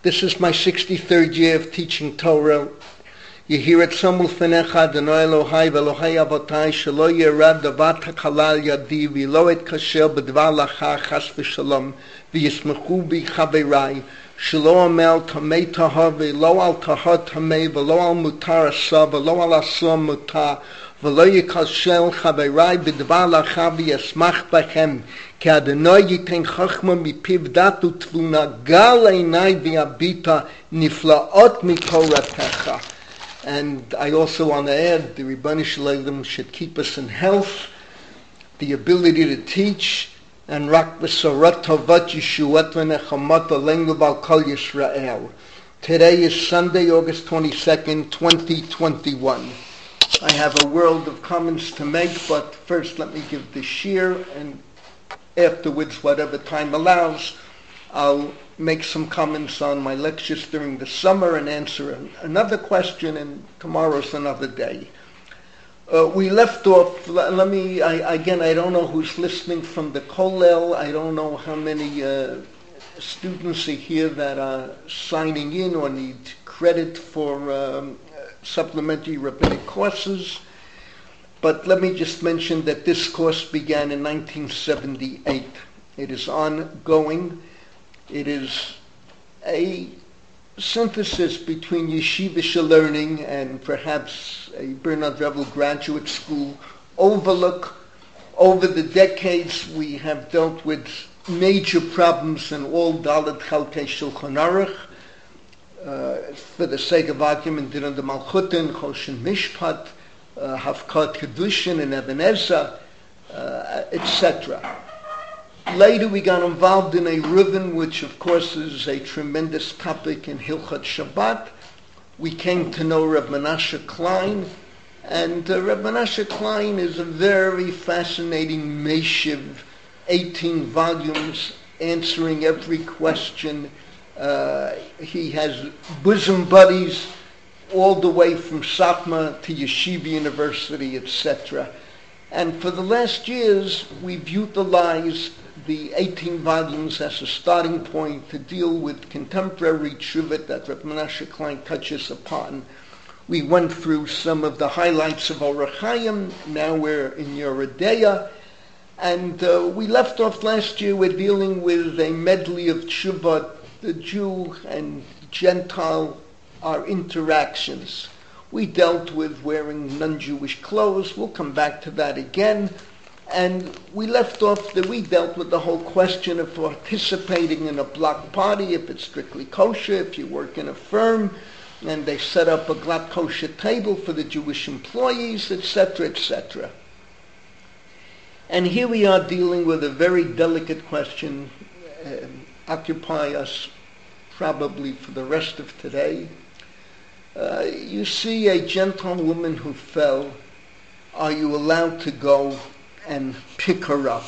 This is my 63rd year of teaching Torah. Yehirat Samul Fenecha Adonai Elohai Velohai Avotai Shelo Yerad Davar Halal Yadi V'lo Et Kasher B'Dvar Lacha Chas V'Shalom V'Yismechu Bi Chaverai Shelo Amel Tamei Tahar V'lo Al Tahar Tamei V'lo Al Mutar Asa V'lo Al Asa Mutar V'lo Yikashel Chaverai B'Dvar Lacha V'Yasmach Bachem Ki Adonai Yiten Chachma Mipiv Dat U'Tvuna Gal Einai V'Yabita Niflaot Mitoratecha. And I also want to add, the Ribbon Shalom should keep us in health, the ability to teach, and Rak V'Sorat Tovat Yeshuat V'Nechamat Aleinu V'Al Kol Yisrael. Today is Sunday, August 22nd, 2021. I have a world of comments to make, but first let me give the shir, and afterwards, whatever time allows, I'll make some comments on my lectures during the summer and answer another question, and tomorrow's another day. We left off, I don't know who's listening from the Kollel. I don't know how many students are here that are signing in or need credit for supplementary rabbinic courses. But let me just mention that this course began in 1978. It is ongoing. It is a synthesis between yeshivish learning and perhaps a Bernard Revel graduate school overlook. Over the decades, we have dealt with major problems in all Dalet Chalkei Shulchan Aruch. For the sake of argument, Din the Malchutin, Choshen Mishpat, Hafkat Kedushin, and Eben Ezra, etc. Later we got involved in a Reuven, which of course is a tremendous topic in Hilchot Shabbat. We came to know Reb Menashe Klein, and Reb Menashe Klein is a very fascinating Meshiv, 18 volumes, answering every question. He has bosom buddies all the way from Satmar to Yeshiva University, etc. And for the last years, we've utilized the 18 volumes as a starting point to deal with contemporary Teshuvot that Reb Menashe Klein touches upon. We went through some of the highlights of Orach Chaim. Now we're in Yoreh De'ah. And we left off last year, we're dealing with a medley of Teshuvot, the Jew and Gentile, our interactions. We dealt with wearing non-Jewish clothes. We'll come back to that again. And we left off that we dealt with the whole question of participating in a block party, if it's strictly kosher, if you work in a firm, and they set up a glatt kosher table for the Jewish employees, etc., etc. And here we are dealing with a very delicate question, occupy us probably for the rest of today. You see a Gentile woman who fell. Are you allowed to go and pick her up?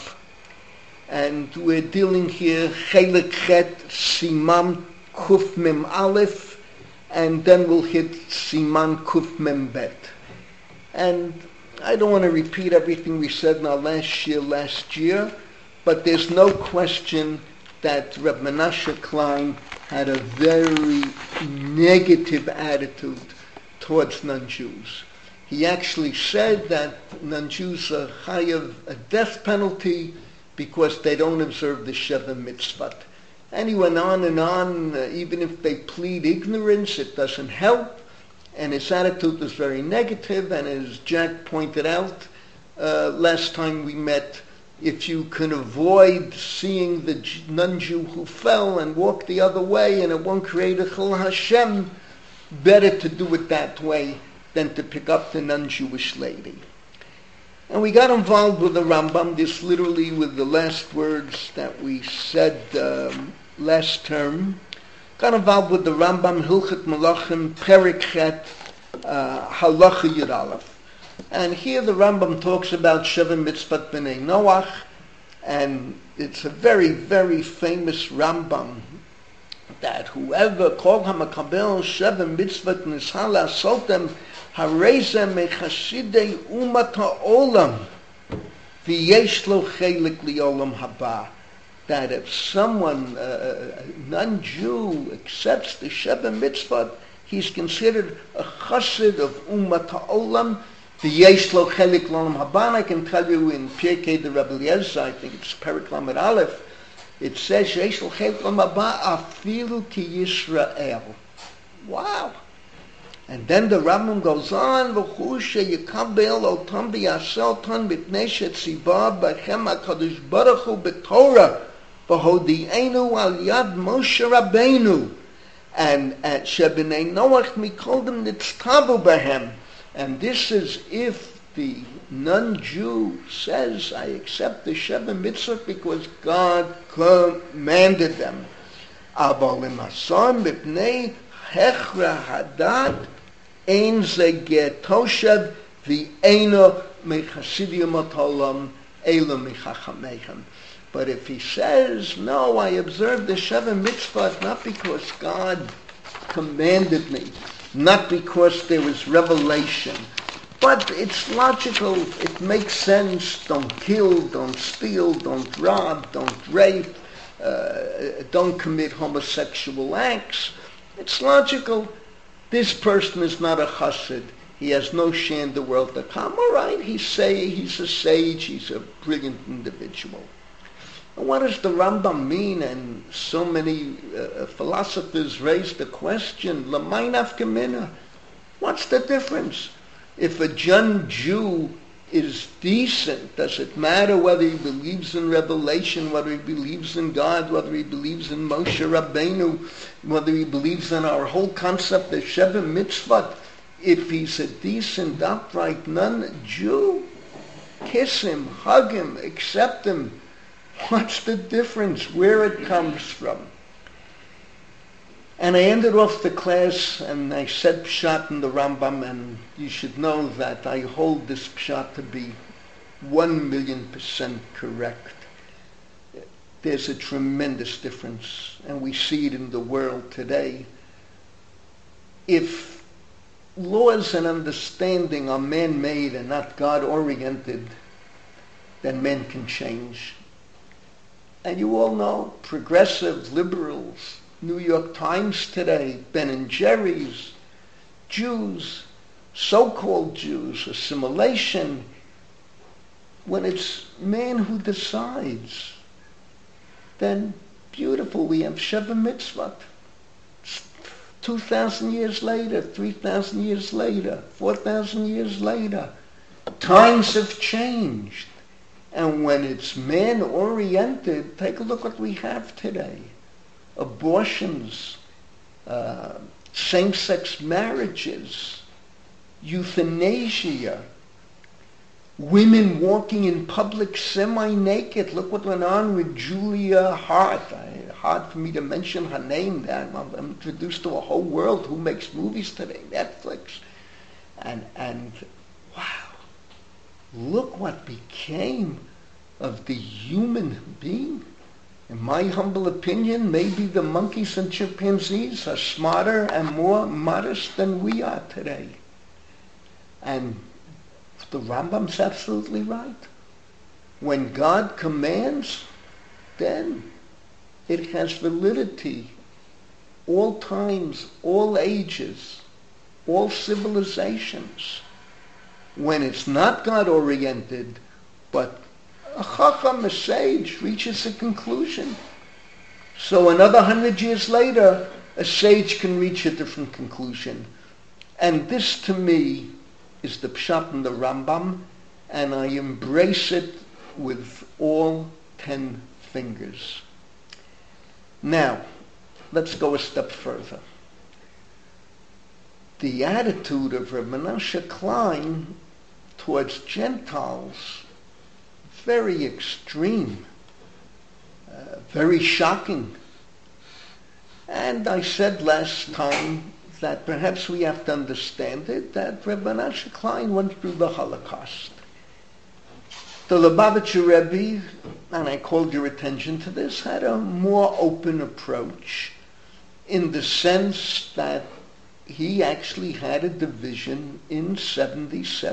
And we're dealing here Chelek Chet Siman Kuf Mem Aleph, and then we'll hit Siman Kuf Mem Bet. And I don't want to repeat everything we said in our last year, but there's no question that Reb Menashe Klein had a very negative attitude towards non-Jews. He actually said that non-Jews are chayav a death penalty because they don't observe the Sheva Mitzvot. And he went on, even if they plead ignorance, it doesn't help. And his attitude was very negative, and as Jack pointed out last time we met, if you can avoid seeing the non-Jew who fell and walk the other way and it won't create a Chil Hashem, better to do it that way than to pick up the non-Jewish lady. And we got involved with the Rambam, this literally with the last words that we said last term. Got involved with the Rambam, Hilchot Melachim, Perek Chet, Halacha Yud Aleph. And here the Rambam talks about Sheva Mitzvot B'nai Noach, and it's a very, very famous Rambam that whoever called HaMakabel Sheva Mitzvot Nishal La'asotem Hareze Mechashidei Umat HaOlam V'yesh Lo Chelik Li'olam Haba. that if someone, a non-Jew, accepts the Sheva Mitzvah, he's considered a chassid of Ummat Ha'olam, the Yesh Lo Chelik L'Olam Haba. I can tell you in Pirkei the Rebbe Eliezer, I think it's Perek Lamed Aleph, it says Yesh Lo Chelik L'Olam Haba Afilu Ki Yisrael. Wow. And then the Rambam goes on, V'chusha yikabel otam b'yasel ton b'pnei shetzibah b'chem HaKadosh Baruch Hu b'Torah v'hodi'enu al yad Moshe Rabbeinu and shebnei Noach mikoldim nitztavu b'hem. And this is if the non-Jew says, I accept the Sheva Mitzvah because God commanded them. Aval l'mason b'pnei hechra hadat ein ze getoshev v'eino mechasidim otolam elo mechachamechem. But if he says, no, I observe the Sheva Mitzvah not because God commanded me, not because there was revelation, but it's logical, it makes sense, don't kill, don't steal, don't rob, don't rape, don't commit homosexual acts. It's logical. This person is not a chassid. He has no share in the world to come. All right, he's a sage, he's a brilliant individual. And what does the Rambam mean? And so many philosophers raise the question, L'may nafka mina? What's the difference? If a Jew is decent, does it matter whether he believes in revelation, whether he believes in God, whether he believes in Moshe Rabbeinu, whether he believes in our whole concept of Sheva Mitzvah? If he's a decent, upright non-Jew, kiss him, hug him, accept him. What's the difference? Where it comes from? And I ended off the class and I said Pshat in the Rambam, and you should know that I hold this Pshat to be 1,000,000% correct. There's a tremendous difference, and we see it in the world today. If laws and understanding are man-made and not God-oriented, then men can change. And you all know, progressive liberals, New York Times today, Ben & Jerry's, Jews, so-called Jews, assimilation, when it's man who decides, then beautiful, we have Sheva Mitzvah. 2,000 years later, 3,000 years later, 4,000 years later, times have changed. And when it's man-oriented, take a look what we have today. Abortions, same-sex marriages, euthanasia, women walking in public semi-naked. Look what went on with Julia Hart. Hard for me to mention her name. I'm introduced to a whole world who makes movies today, Netflix. And wow, look what became of the human being. In my humble opinion, maybe the monkeys and chimpanzees are smarter and more modest than we are today. And the Rambam's absolutely right. When God commands, then it has validity. All times, all ages, all civilizations. When it's not God-oriented, but a chacham, a sage, reaches a conclusion. So another 100 years later, a sage can reach a different conclusion. And this, to me, is the Pshat in the Rambam, and I embrace it with all 10 fingers. Now, let's go a step further. The attitude of Reb Menashe Klein towards Gentiles, very extreme, very shocking. And I said last time that perhaps we have to understand it, that Reb Menashe Klein went through the Holocaust. The Lubavitcher Rebbe, and I called your attention to this, had a more open approach in the sense that he actually had a division in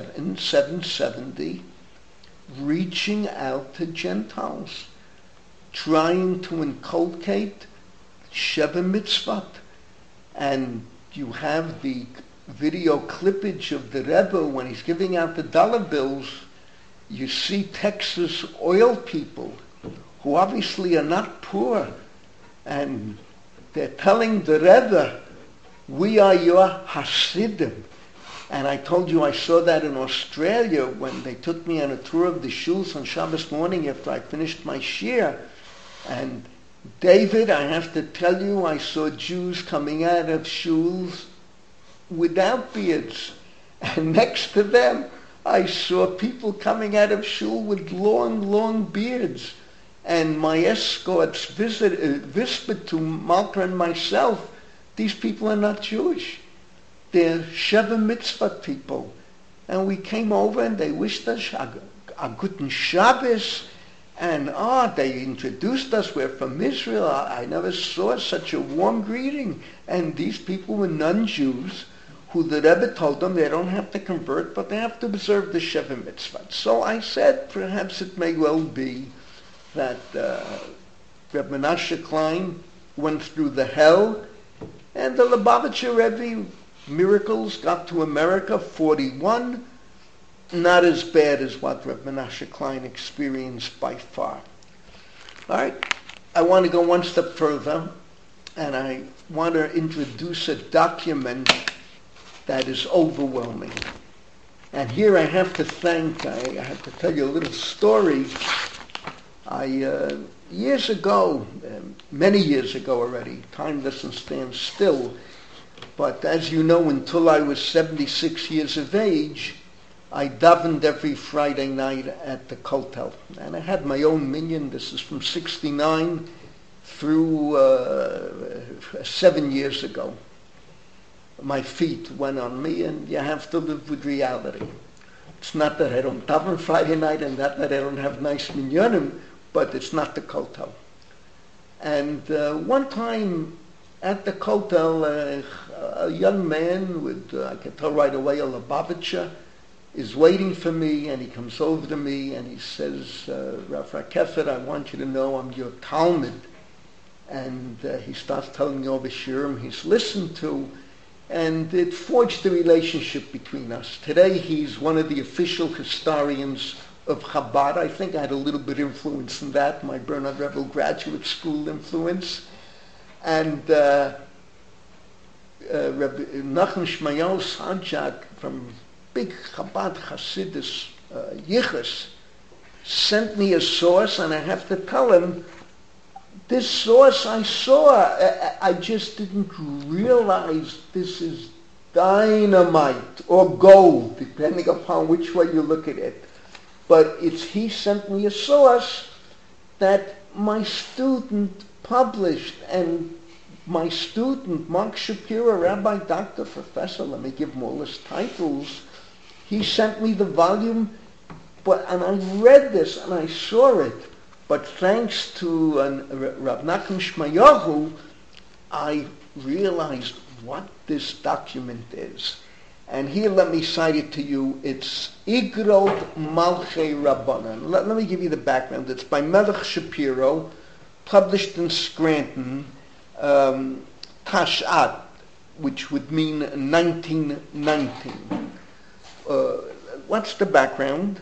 770 reaching out to Gentiles. trying to inculcate Sheva Mitzvot. And you have the video clippage of the Rebbe when he's giving out the dollar bills. You see Texas oil people who obviously are not poor, and they're telling the Rebbe, we are your Hasidim. And I told you I saw that in Australia when they took me on a tour of the shuls on Shabbos morning after I finished my shir. And David, I have to tell you, I saw Jews coming out of shuls without beards. And next to them, I saw people coming out of shul with long, long beards. And my escorts whispered to Malka and myself, these people are not Jewish. They're Sheva Mitzvah people. And we came over and they wished us a Guten Shabbos. And they introduced us. We're from Israel. I never saw such a warm greeting. And these people were non-Jews who the Rebbe told them they don't have to convert, but they have to observe the Sheva Mitzvah. So I said, perhaps it may well be that Reb Menashe Klein went through the hell, and the Lubavitcher Rebbe, miracles, got to America, 41, not as bad as what Reb Menashe Klein experienced by far. All right, I want to go one step further, and I want to introduce a document that is overwhelming. And here I have to have to tell you a little story. Years ago, many years ago already, time doesn't stand still, but as you know, until I was 76 years of age, I davened every Friday night at the Kotel. And I had my own minyan. This is from 69 through 7 years ago. My feet went on me, and you have to live with reality. It's not that I don't daven Friday night and not that I don't have nice minyanim, but it's not the Kotel. And one time at the Kotel, a young man with, I can tell right away, a Lubavitcher, is waiting for me, and he comes over to me and he says, Rav Rakefet, I want you to know I'm your Talmud. And he starts telling me all the shirim he's listened to, and it forged a relationship between us. Today he's one of the official historians of Chabad. I think I had a little bit of influence in that, my Bernard Revel Graduate School influence. And Rabbi Nachum Shmael Sanjak from big Chabad Hasidus Yichus sent me a source, and I have to tell him, this source I saw, I just didn't realize this is dynamite or gold, depending upon which way you look at it. But he sent me a source that my student published, and my student, Mark Shapiro, Rabbi, Doctor, Professor, let me give him all his titles, he sent me the volume, and I read this and I saw it. But thanks to Rav Nachum Shmayahu, I realized what this document is. And here, let me cite it to you. It's Igrot Malchei Rabbanan. Let me give you the background. It's by Melech Shapiro, published in Scranton, Tashat, which would mean 1919. What's the background?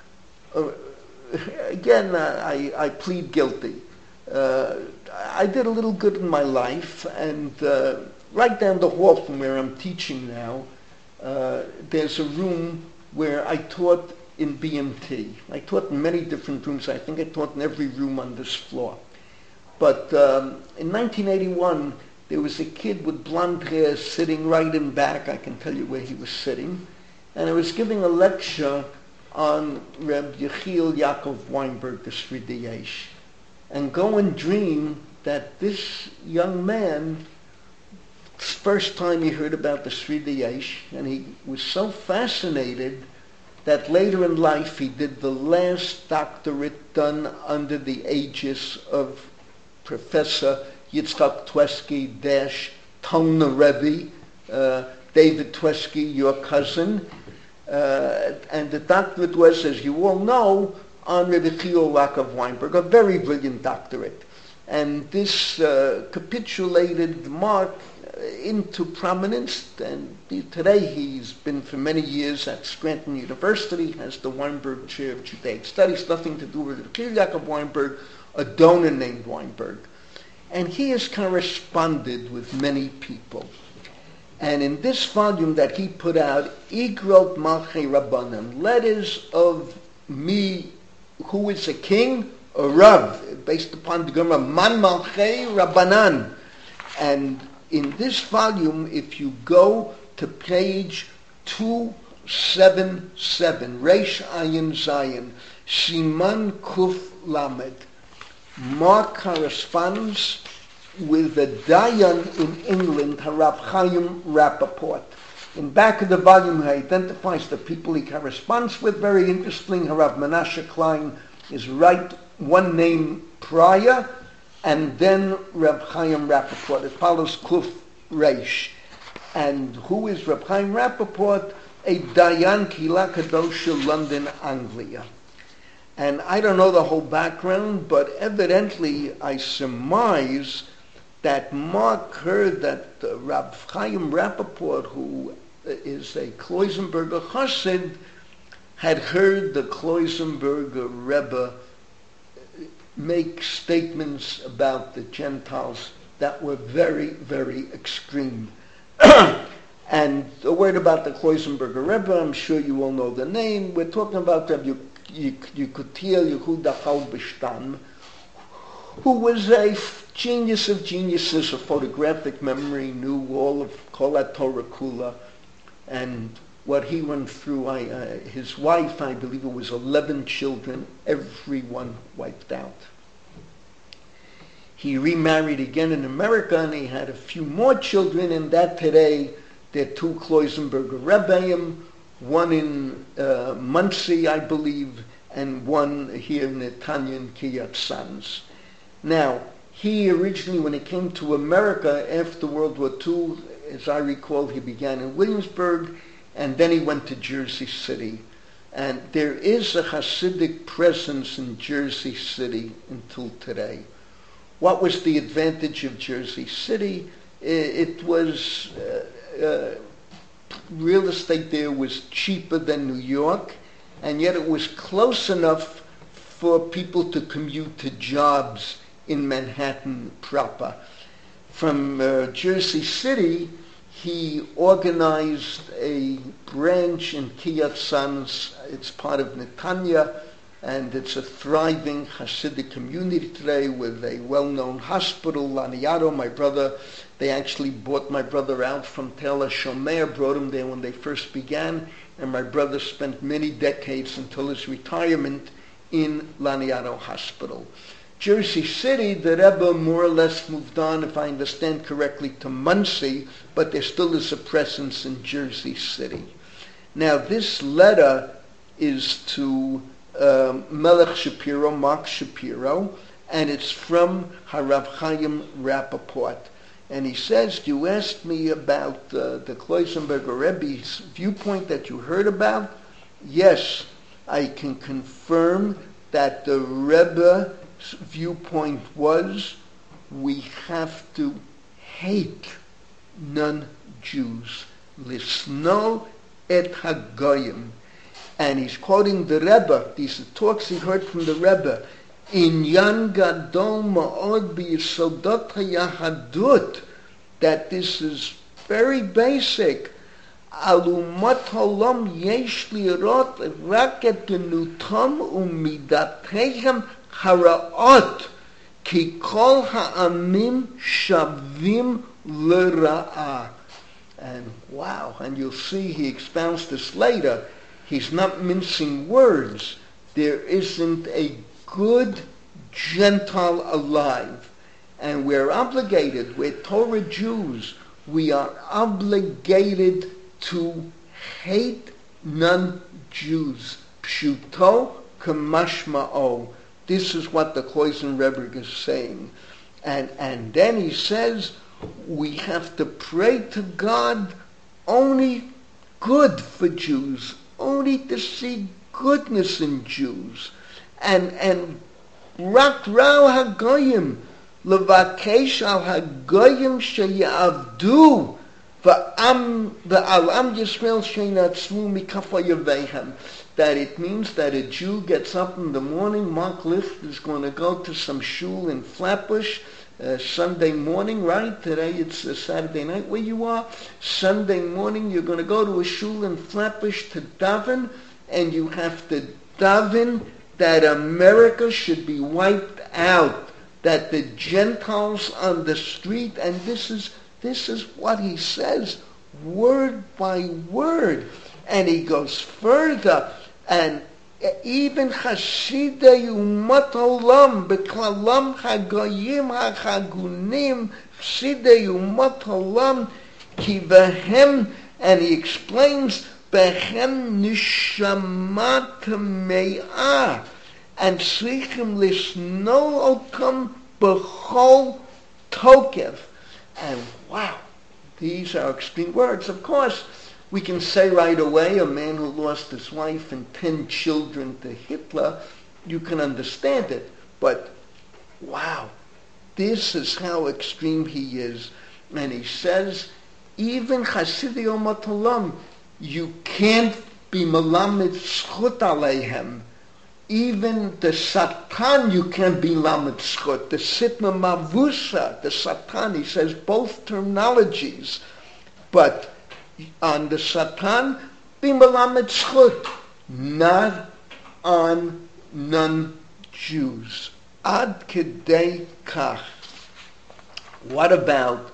Again, I plead guilty. I did a little good in my life, and right down the hall from where I'm teaching now, there's a room where I taught in BMT. I taught in many different rooms. I think I taught in every room on this floor. But in 1981, there was a kid with blonde hair sitting right in back. I can tell you where he was sitting. And I was giving a lecture on Reb Yechiel Yaakov Weinberg, the Sridei Yesh. And go and dream that this young man, first time he heard about the Sridei Yesh, and he was so fascinated that later in life he did the last doctorate done under the aegis of Professor Yitzchak Tweski Tolna Rebbe, David Tweski, your cousin. And the doctorate was, as you all know, on Rebbe Chiyol Yaakov Weinberg, a very brilliant doctorate. And this capitulated Mark into prominence, and today he's been for many years at Scranton University as the Weinberg Chair of Judaic Studies, nothing to do with Rebbe Chiyol Yaakov Weinberg, a donor named Weinberg. And he has corresponded with many people. And in this volume that he put out, Igrot Malchei Rabbanan, letters of me, who is a king, a Rav, based upon the Gemara, Man Malchei Rabbanan. And in this volume, if you go to page 277, Reish Ayin Zayin, Siman Kuf Lamed, Mark corresponds with the Dayan in England, Harav Chaim Rappaport. In back of the volume, he identifies the people he corresponds with. Very interesting. Harav Menashe Klein is right one name prior, and then Rav Chaim Rappaport. It follows Kuf Reish. And who is Rav Chaim Rappaport? A Dayan Kila Kadosha, London, Anglia. And I don't know the whole background, but evidently I surmise that Mark heard that Rav Chaim Rappaport, who is a Kloisenberger Chassid, had heard the Kloisenberger Rebbe make statements about the Gentiles that were very, very extreme. And a word about the Kloisenberger Rebbe, I'm sure you all know the name. We're talking about Rabbi Yekutiel Yehuda Halberstam, who was a genius of geniuses, a photographic memory, knew all of Kol HaTorah Kula, and what he went through. His wife, I believe it was 11 children, everyone wiped out. He remarried again in America, and he had a few more children, and that today there are two Kloisenberger Rebbeim, one in Monsey, I believe, and one here in Netanya and Kiryat Sanz. Now, he originally, when he came to America after World War II, as I recall, he began in Williamsburg, and then he went to Jersey City. And there is a Hasidic presence in Jersey City until today. What was the advantage of Jersey City? It was, real estate there was cheaper than New York, and yet it was close enough for people to commute to jobs in Manhattan proper. From Jersey City, he organized a branch in Kiryat Sanz. It's part of Netanya, and it's a thriving Hasidic community today with a well-known hospital, Laniado. My brother, they actually bought my brother out from Tel HaShomer, brought him there when they first began, and my brother spent many decades until his retirement in Laniado Hospital. Jersey City, the Rebbe more or less moved on, if I understand correctly, to Monsey, but there still is a presence in Jersey City. Now, this letter is to Melech Shapiro, Mark Shapiro, and it's from Harav Chaim Rappaport. And he says, you asked me about the Kloisenberger Rebbe's viewpoint that you heard about. Yes, I can confirm that the Rebbe's viewpoint was we have to hate non-Jews. Lisno et hagoyim. And he's quoting the Rebbe. These are talks he heard from the Rebbe. Inyan gadol ma'od b'yesodot hayahadut. That this is very basic. Alumat halam yesh lirot rak et genutam umidatehem haraot ki kol ha'amim shavim l'ra'ah. And wow, and you'll see he expounds this later. He's not mincing words. There isn't a good Gentile alive. And we're obligated, we're Torah Jews, we are obligated to hate non-Jews. Pshuto kamashma'o. This is what the Kloisen Rebbe is saying. And then he says, we have to pray to God only good for Jews, only to see goodness in Jews. and rak rao hagoyim levakesh al hagoyim sheyavdu va'am Yisrael sheinatzvu mikafa yavehem. That it means that a Jew gets up in the morning. Mark Licht is going to go to some shul in Flatbush Sunday morning, right? Today it's Saturday night where you are. Sunday morning you're going to go to a shul in Flatbush to daven, and you have to daven that America should be wiped out, that the Gentiles on the street, and this is what he says, word by word. And he goes further, and even Chasidei Umat Olam, Beklalam Hagoyim HaChagunim, Chasidei Umat Olam, Ki Behem, and he explains, Behem Nishamat Me'ah, and Tzrichim Lisno Otam B'chol Tokev. And wow, these are extreme words. Of course, we can say right away, a man who lost his wife and 10 children to Hitler, you can understand it. But wow, this is how extreme he is. And he says, even Chasidei Umat Olam, you can't be melamed zchut aleihem. Even the Satan, you can't be lamed zchut. The Sitma Mavusa, the Satan, he says both terminologies. But on the Satan, be melamed zchut, not on non-Jews. Ad kedei kach. What about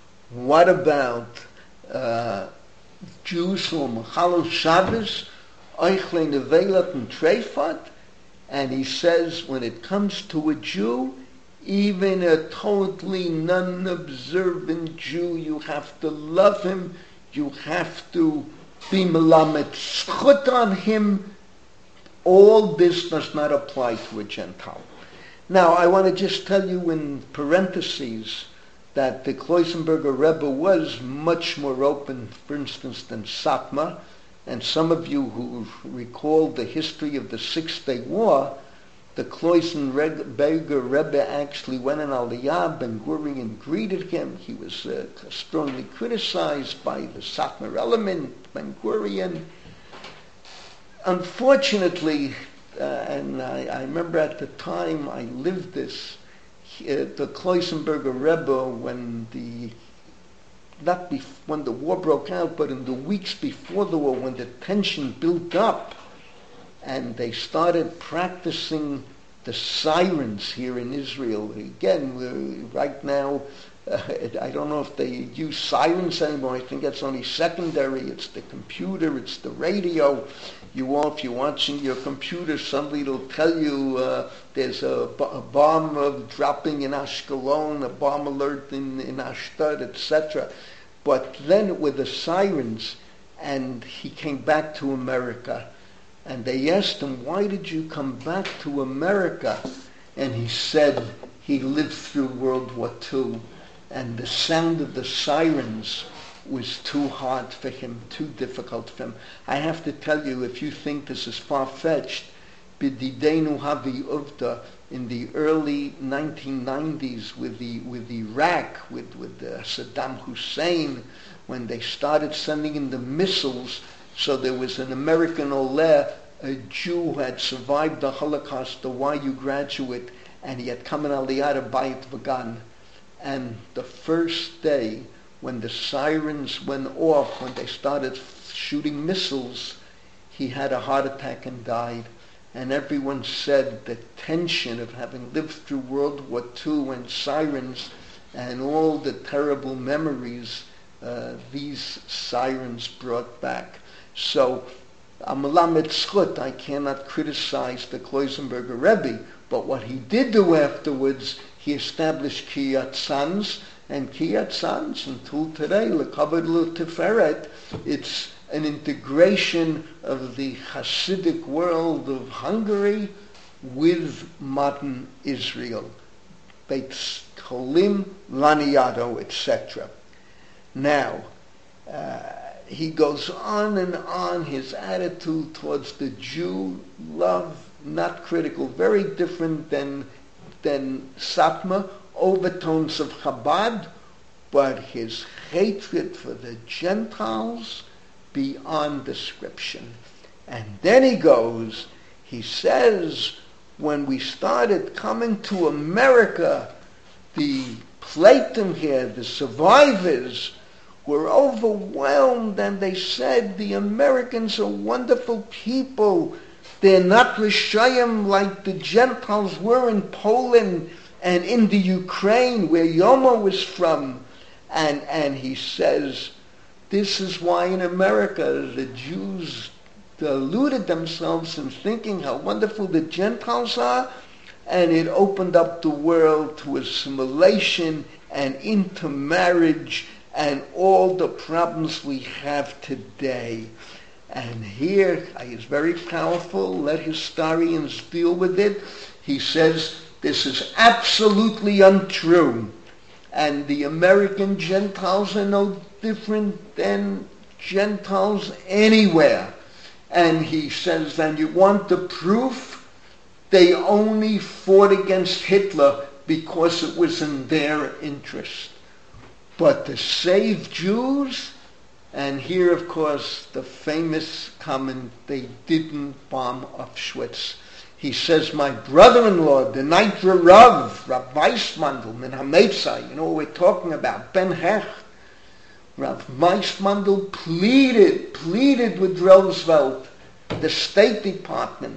Jews who are Mechalel Shabbos, Eichle Nevelat and Treifat? And he says, when it comes to a Jew, even a totally non-observant Jew, you have to love him, you have to be melamed zchut on him. All this does not apply to a Gentile. Now, I want to just tell you in parentheses that the Kloisenberger Rebbe was much more open, for instance, than Satmar. And some of you who recall the history of the Six-Day War, the Kloisenberger Rebbe actually went in Aliyah. Ben Gurion greeted him. He was strongly criticized by the Satmar element, Ben Gurion. Unfortunately, and I remember at the time I lived this, the Kloisenberger Rebbe, when the war broke out, but in the weeks before the war, when the tension built up, and they started practicing the sirens here in Israel. Again, right now, I don't know if they use sirens anymore. I think that's only secondary. It's the computer, it's the radio. If you're watching your computer, somebody will tell you there's a bomb dropping in Ashkelon, a bomb alert in Ashdod, etc. But then with the sirens, and he came back to America, and they asked him, why did you come back to America? And he said he lived through World War II, and the sound of the sirens was too hard for him, too difficult for him. I have to tell you, if you think this is far-fetched, B'didenu Havi Uvda, in the early 1990s with Iraq, with Saddam Hussein, when they started sending in the missiles, so there was an American Oleh, a Jew who had survived the Holocaust, a YU graduate, and he had come in Aliyah to Bayit Vagan. And the first day, when the sirens went off, when they started shooting missiles, he had a heart attack and died. And everyone said the tension of having lived through World War II and sirens and all the terrible memories these sirens brought back. So, Melamed zchut, I cannot criticize the Kloisenberger Rebbe, but what he did do afterwards, he established Kiryat Sanz, and Kiryat Sanz, until today, L'Kavod L'Tiferet, it's an integration of the Hasidic world of Hungary with modern Israel. Beit Cholim, Laniado, etc. Now, he goes on and on, his attitude towards the Jew, love, not critical, very different than Satmar, overtones of Chabad, but his hatred for the Gentiles beyond description. And then he says, when we started coming to America, the Platon here, the survivors, were overwhelmed, and they said, the Americans are wonderful people. They're not Rishayim like the Gentiles were in Poland and in the Ukraine, where Yoma was from. And he says, this is why in America the Jews deluded themselves in thinking how wonderful the Gentiles are, and it opened up the world to assimilation and intermarriage and all the problems we have today. And here is very powerful. Let historians deal with it. He says this is absolutely untrue. And the American Gentiles are no different than Gentiles anywhere. And he says, and you want the proof? They only fought against Hitler because it was in their interest. But to save Jews, and here, of course, the famous comment, they didn't bomb Auschwitz. He says, my brother-in-law, the Nitra Rav Weissmandel, Min HaMeitzah, you know what we're talking about, Ben Hecht. Rav Weissmandel pleaded with Roosevelt, the State Department,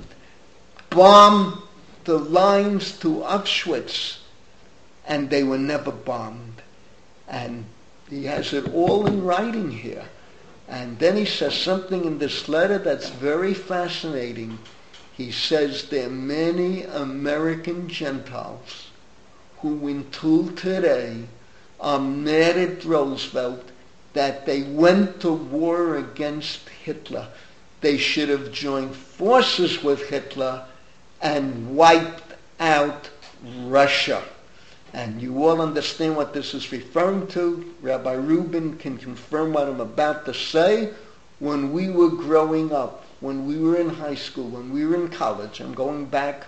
bomb the lines to Auschwitz, and they were never bombed. And he has it all in writing here. And then he says something in this letter that's very fascinating. He says there are many American Gentiles who until today are mad at Roosevelt that they went to war against Hitler. They should have joined forces with Hitler and wiped out Russia. And you all understand what this is referring to. Rabbi Rubin can confirm what I'm about to say. When we were growing up, when we were in high school, when we were in college, I'm going back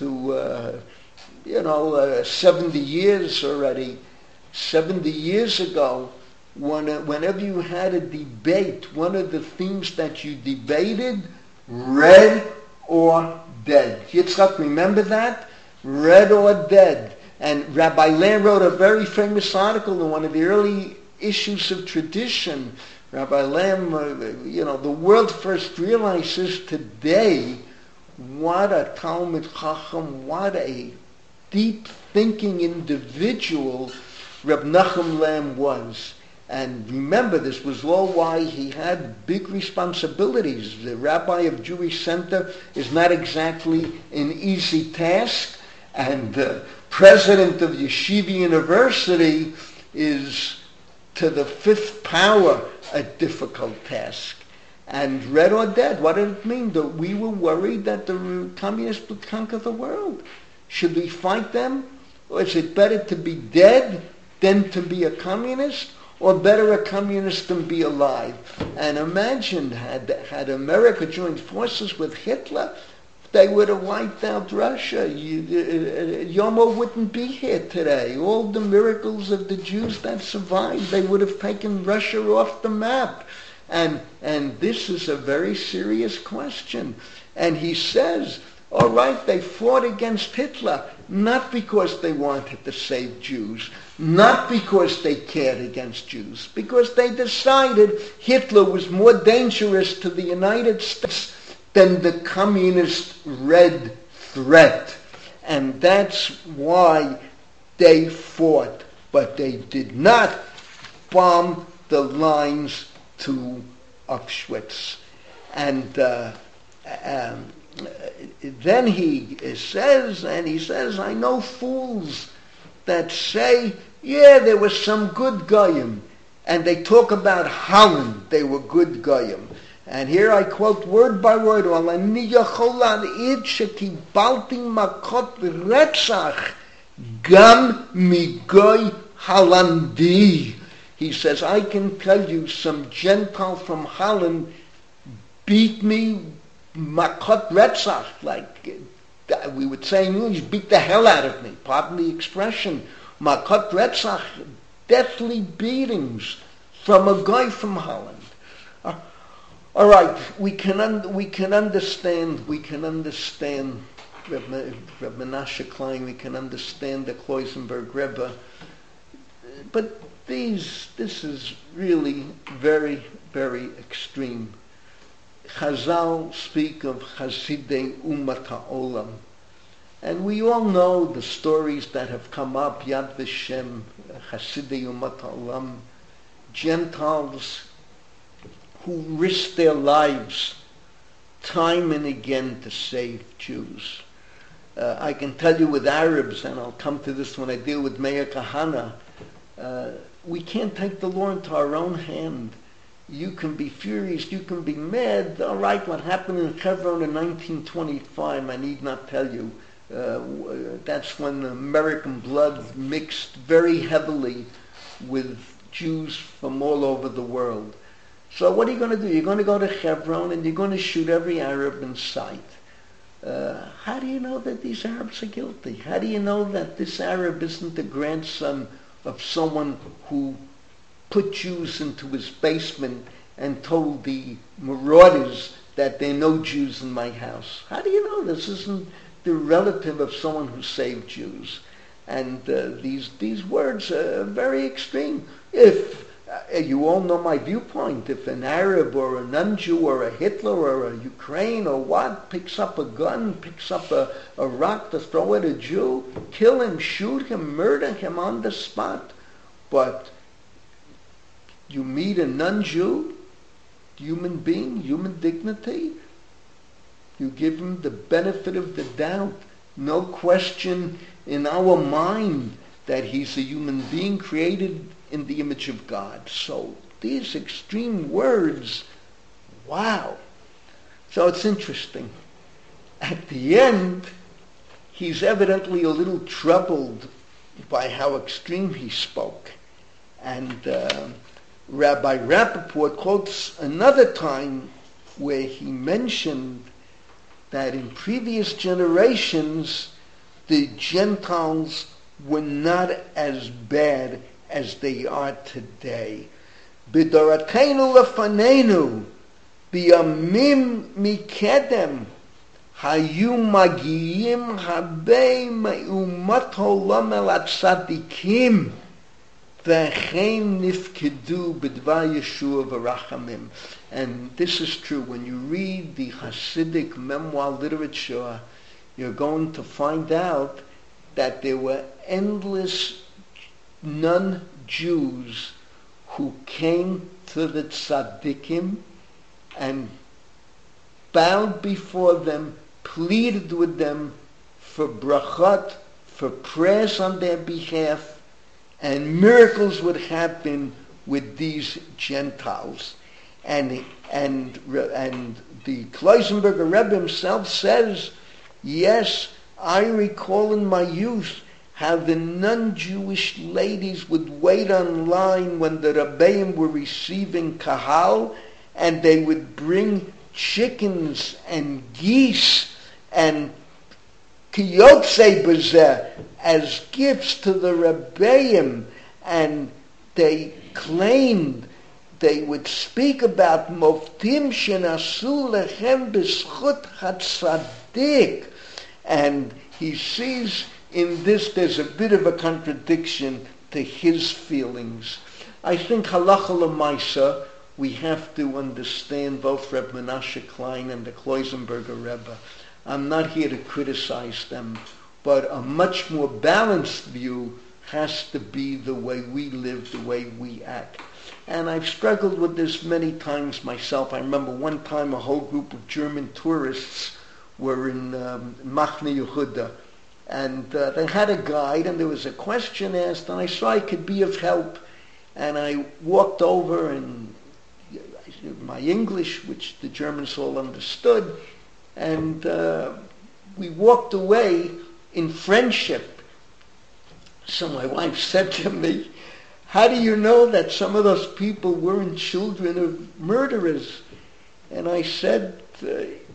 to, 70 years already. 70 years ago, whenever you had a debate, one of the things that you debated, red or dead. Yitzchak, remember that? Red or dead. And Rabbi Lamb wrote a very famous article in one of the early issues of Tradition. Rabbi Lamb, the world first realizes today what a Talmid Chacham, what a deep-thinking individual Reb Nachum Lamb was. And remember, this was all why he had big responsibilities. The rabbi of Jewish Center is not exactly an easy task, and the president of Yeshiva University is, to the fifth power, a difficult task. And red or dead, what did it mean? That we were worried that the communists would conquer the world. Should we fight them? Or is it better to be dead than to be a communist? Or better a communist than be alive? And imagine, had America joined forces with Hitler, they would have wiped out Russia. Yomo wouldn't be here today. All the miracles of the Jews that survived, they would have taken Russia off the map. And this is a very serious question. And he says, all right, they fought against Hitler, not because they wanted to save Jews, not because they cared against Jews, because they decided Hitler was more dangerous to the United States than the communist red threat. And that's why they fought. But they did not bomb the lines to Auschwitz. And then he says, I know fools that say, yeah, there was some good goyim. And they talk about Holland, they were good goyim. And here I quote word by word, "Ani yachol la'id shekibalti makot retzach gam migoy Hollandi." He says, I can tell you some Gentile from Holland beat me makot retzach, like we would say in English, beat the hell out of me. Pardon the expression. Makot retzach, deathly beatings from a guy from Holland. All right, we can understand Reb Menashe Klein, we can understand the Kloisenberg Rebbe, but this is really very, very extreme. Chazal speak of Chasidei Umat HaOlam, and we all know the stories that have come up, Yad Vashem, Chasidei Umat HaOlam, Gentiles who risked their lives time and again to save Jews. I can tell you with Arabs, and I'll come to this when I deal with Meir Kahana, we can't take the law into our own hand. You can be furious, you can be mad. All right, what happened in Hebron in 1925, I need not tell you. That's when American blood mixed very heavily with Jews from all over the world. So what are you going to do? You're going to go to Hebron and you're going to shoot every Arab in sight. How do you know that these Arabs are guilty? How do you know that this Arab isn't the grandson of someone who put Jews into his basement and told the marauders that there are no Jews in my house? How do you know this isn't the relative of someone who saved Jews? And these words are very extreme. If you all know my viewpoint. If an Arab or a non-Jew or a Hitler or a Ukraine or what picks up a gun, picks up a rock to throw at a Jew, kill him, shoot him, murder him on the spot. But you meet a non-Jew, human being, human dignity, you give him the benefit of the doubt. No question in our mind that he's a human being created in the image of God. So these extreme words, wow. So it's interesting. At the end, he's evidently a little troubled by how extreme he spoke. And Rabbi Rappaport quotes another time where he mentioned that in previous generations, the Gentiles were not as bad as they are today. B'dorateinu lefanenu, b'yamim mikedem, hayu magiyim habei me'umat holam el atzadikim, v'chein nifkedu b'dvar Yeshua v'rachamim. And this is true. When you read the Hasidic memoir literature, you're going to find out that there were endless non-Jews who came to the tzaddikim and bowed before them, pleaded with them for brachot, for prayers on their behalf, and miracles would happen with these Gentiles. And the Kloisenberger Rebbe himself says, yes, I recall in my youth how the non-Jewish ladies would wait on line when the Rebbeim were receiving kahal, and they would bring chickens and geese and kiyotze bezeh as gifts to the Rebbeim, and they claimed, they would speak about moftim shenasu lechem b'schut hatzadik. And he sees in this there's a bit of a contradiction to his feelings. I think halacha l'maisa, we have to understand both Reb Menashe Klein and the Kloisenberger Rebbe. I'm not here to criticize them, but a much more balanced view has to be the way we live, the way we act. And I've struggled with this many times myself. I remember one time a whole group of German tourists were in Machne Yehuda, and they had a guide, and there was a question asked, and I saw I could be of help, and I walked over, and my English, which the Germans all understood, and we walked away in friendship. So my wife said to me, how do you know that some of those people weren't children of murderers? And I said,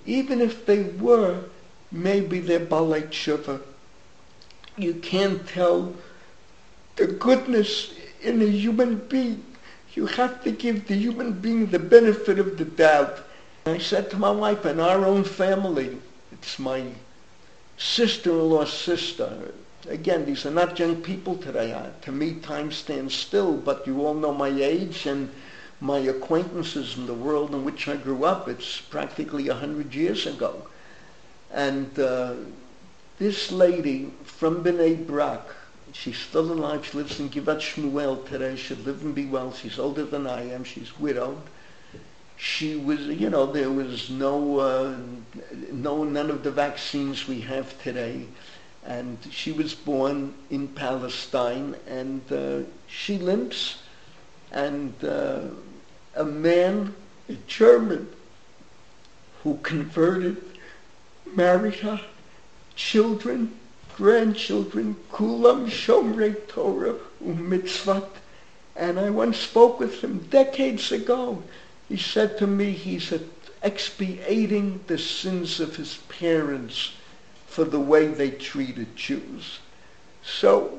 even if they were, maybe they're Balei Tshuva. You can't tell the goodness in a human being. You have to give the human being the benefit of the doubt. I said to my wife, in our own family, it's my sister-in-law's sister. Again, these are not young people today. To me, time stands still, but you all know my age and my acquaintances in the world in which I grew up. It's practically 100 years ago. And this lady from Bnei Brak, she's still alive. She lives in Givat Shmuel today. She'll live and be well. She's older than I am. She's widowed. She was, there was none of the vaccines we have today. And she was born in Palestine, and she limps. And a man, a German, who converted, married her, children, grandchildren, kulam shomrei Torah u'mitzvot. And I once spoke with him decades ago. He said to me he's expiating the sins of his parents for the way they treated Jews. So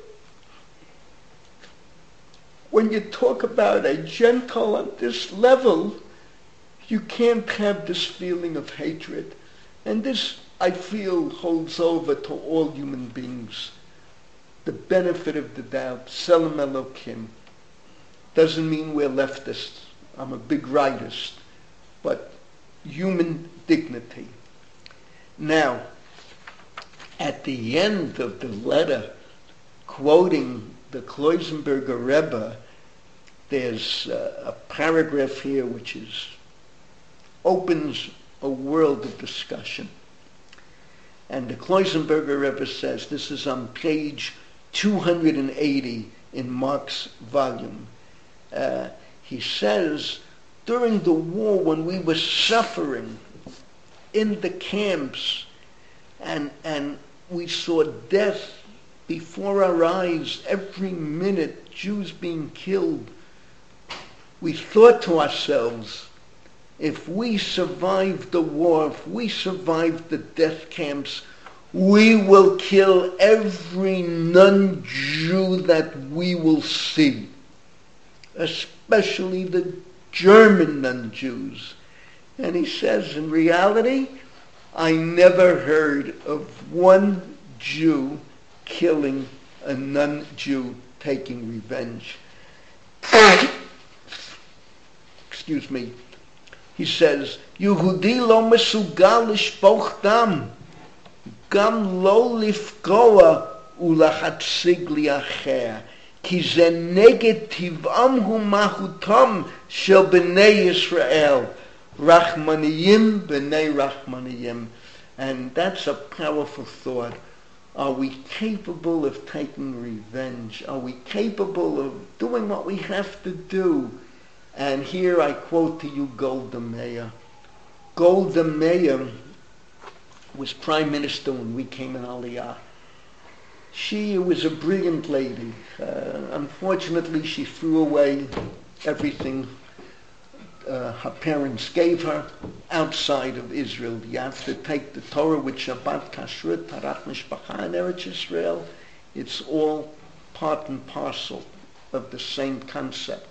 when you talk about a Gentile on this level, you can't have this feeling of hatred. And this, I feel, holds over to all human beings. The benefit of the doubt, Selam Elokim, doesn't mean we're leftists. I'm a big rightist, but human dignity. Now, at the end of the letter, quoting the Kloisenberger Rebbe, there's a paragraph here which opens a world of discussion. And the Kloisenberger Rebbe says, this is on page 280 in Mark's volume. He says, during the war when we were suffering in the camps and we saw death before our eyes every minute, Jews being killed, we thought to ourselves, if we survive the war, if we survive the death camps, we will kill every non-Jew that we will see, especially the German non-Jews. And he says, in reality, I never heard of one Jew killing a non-Jew taking revenge. Excuse me. He says, Yehudi lo mesugal lishpoch dam, gam lo lifkoa ulachatzig liacher, ki ze neged tiv'am hu mahutam shel b'nei Yisrael, rachmaniyim b'nei rachmaniyim. And that's a powerful thought. Are we capable of taking revenge? Are we capable of doing what we have to do? And here I quote to you Golda Meir. Golda Meir was prime minister when we came in Aliyah. She was a brilliant lady. Unfortunately, she threw away everything her parents gave her outside of Israel. You have to take the Torah with Shabbat, Kashrut, Tarat Mishpacha, and Eretz Yisrael. It's all part and parcel of the same concept.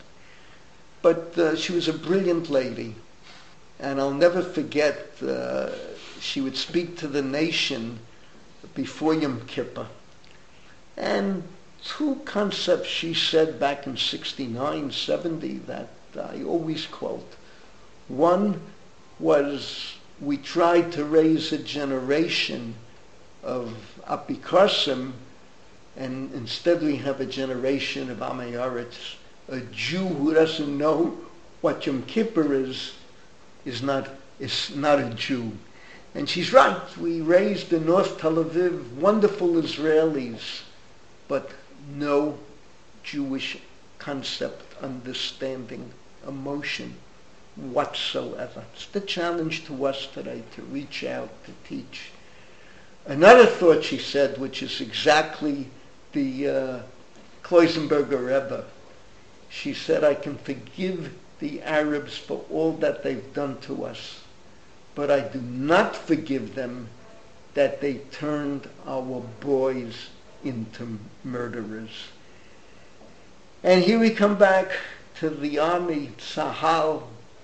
But she was a brilliant lady. And I'll never forget, she would speak to the nation before Yom Kippur. And two concepts she said back in 69, 70 that I always quote. One was, we tried to raise a generation of Apikosim, and instead we have a generation of Amei Aretz. A Jew who doesn't know what Yom Kippur is not a Jew. And she's right. We raised in North Tel Aviv wonderful Israelis, but no Jewish concept, understanding, emotion whatsoever. It's the challenge to us today to reach out, to teach. Another thought she said, which is exactly the Kloisenberger Rebbe, she said, I can forgive the Arabs for all that they've done to us, but I do not forgive them that they turned our boys into murderers. And here we come back to the army, Tzahal.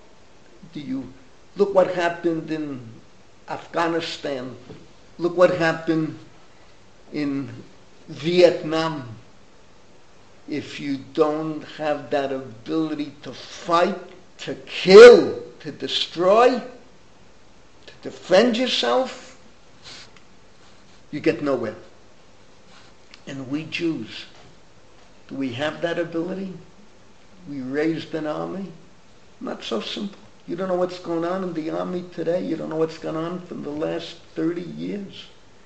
Look what happened in Afghanistan. Look what happened in Vietnam. If you don't have that ability to fight, to kill, to destroy, to defend yourself, you get nowhere. And we Jews, do we have that ability? We raised an army? Not so simple. You don't know what's going on in the army today. You don't know what's gone on for the last 30 years.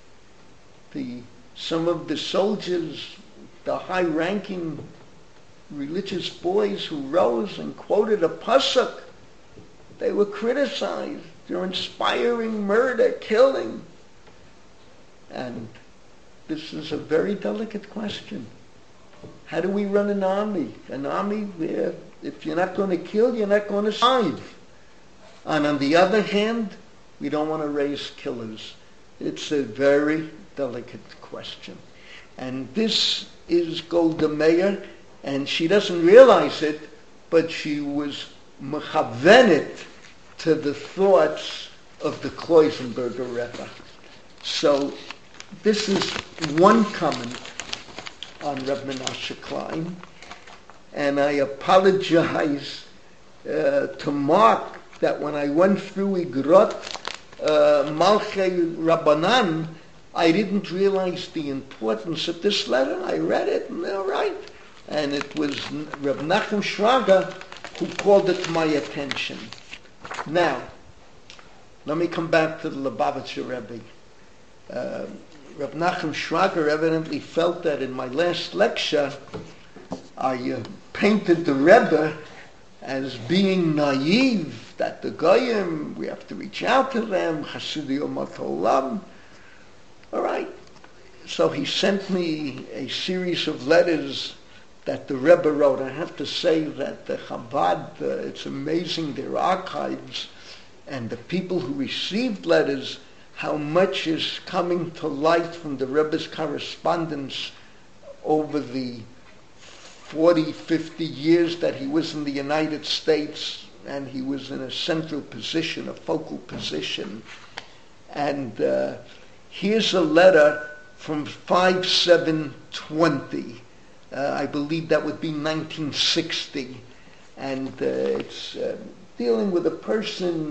Some of the soldiers, the high-ranking religious boys who rose and quoted a pasuk, they were criticized. They're inspiring murder, killing. And this is a very delicate question. How do we run an army? An army where if you're not going to kill, you're not going to survive. And on the other hand, we don't want to raise killers. It's a very delicate question. And this is Golda Meir, and she doesn't realize it, but she was mechavenet to the thoughts of the Kloisenberger Rebbe. So this is one comment on Reb Menashe Klein, and I apologize to Mark that when I went through Igrot Malchei Rabbanan, I didn't realize the importance of this letter. I read it, and all right. And it was Reb Nachum Shraga who called it to my attention. Now, let me come back to the Lubavitcher Rebbe. Reb Nachum Shraga evidently felt that in my last lecture, I painted the Rebbe as being naive, that the Goyim, we have to reach out to them, Chasidei Umat Olam. All right. So he sent me a series of letters that the Rebbe wrote. I have to say that the Chabad, it's amazing, their archives, and the people who received letters, how much is coming to light from the Rebbe's correspondence over the 40, 50 years that he was in the United States, and he was in a central position, a focal position. And here's a letter from 5/7/20. I believe that would be 1960. And it's dealing with a person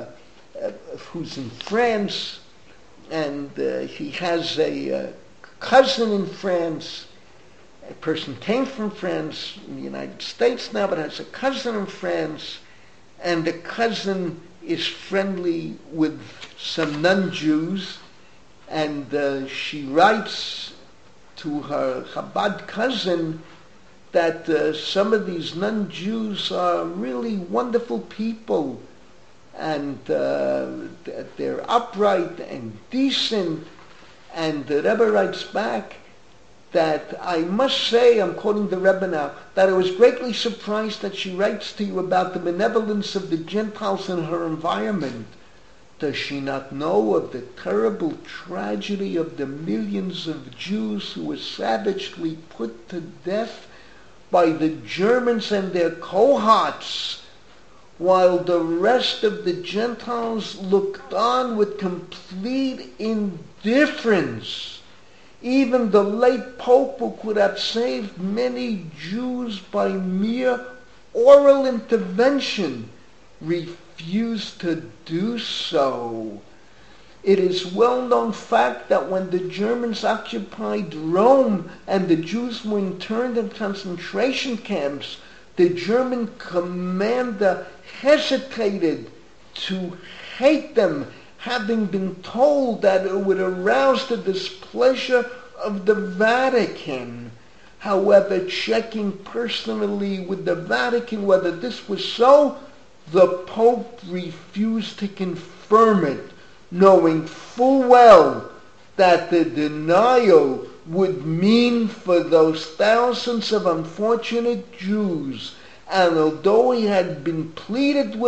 who's in France, and he has a cousin in France. A person came from France, in the United States now, but has a cousin in France, and the cousin is friendly with some non-Jews, and she writes to her Chabad cousin that some of these non-Jews are really wonderful people, and they're upright and decent. And the Rebbe writes back that I must say, I'm quoting the Rebbe now, that I was greatly surprised that she writes to you about the benevolence of the Gentiles in her environment. Does she not know of the terrible tragedy of the millions of Jews who were savagely put to death by the Germans and their cohorts, while the rest of the Gentiles looked on with complete indifference? Even the late Pope, who could have saved many Jews by mere oral intervention, refused to do so. It is well-known fact that when the Germans occupied Rome and the Jews were interned in concentration camps, the German commander hesitated to hate them, having been told that it would arouse the displeasure of the Vatican. However, checking personally with the Vatican whether this was so, the Pope refused to confirm it, knowing full well that the denial would mean for those thousands of unfortunate Jews, and although he had been pleaded with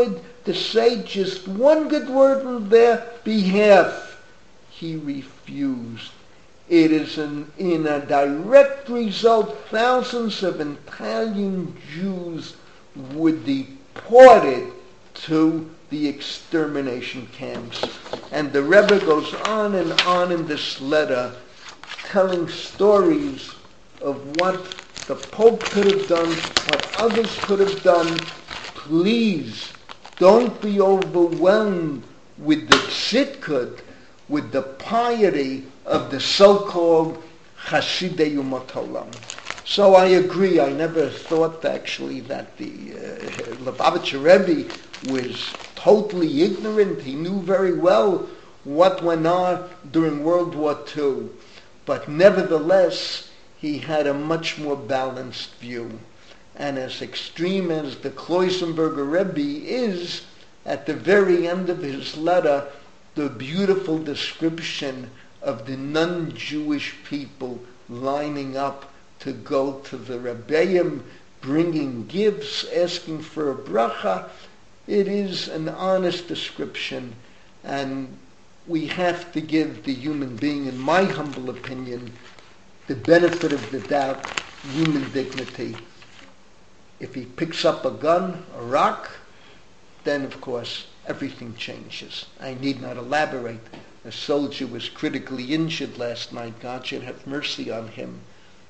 to say just one good word on their behalf, he refused. It is in a direct result, thousands of Italian Jews were deported to the extermination camps. And the Rebbe goes on in this letter, telling stories of what the Pope could have done, what others could have done. Please don't be overwhelmed with the tzidkut, with the piety of the so-called Chasidei Umot Olam. So I agree. I never thought actually that the Lubavitcher Rebbe was totally ignorant. He knew very well what went on during World War II. But nevertheless, he had a much more balanced view. And as extreme as the Kloisenberger Rebbe is, at the very end of his letter, the beautiful description of the non-Jewish people lining up to go to the Rebbeim, bringing gifts, asking for a bracha. It is an honest description, and we have to give the human being, in my humble opinion, the benefit of the doubt, human dignity. If he picks up a gun, a rock, then of course everything changes. I need not elaborate. A soldier was critically injured last night. God should have mercy on him.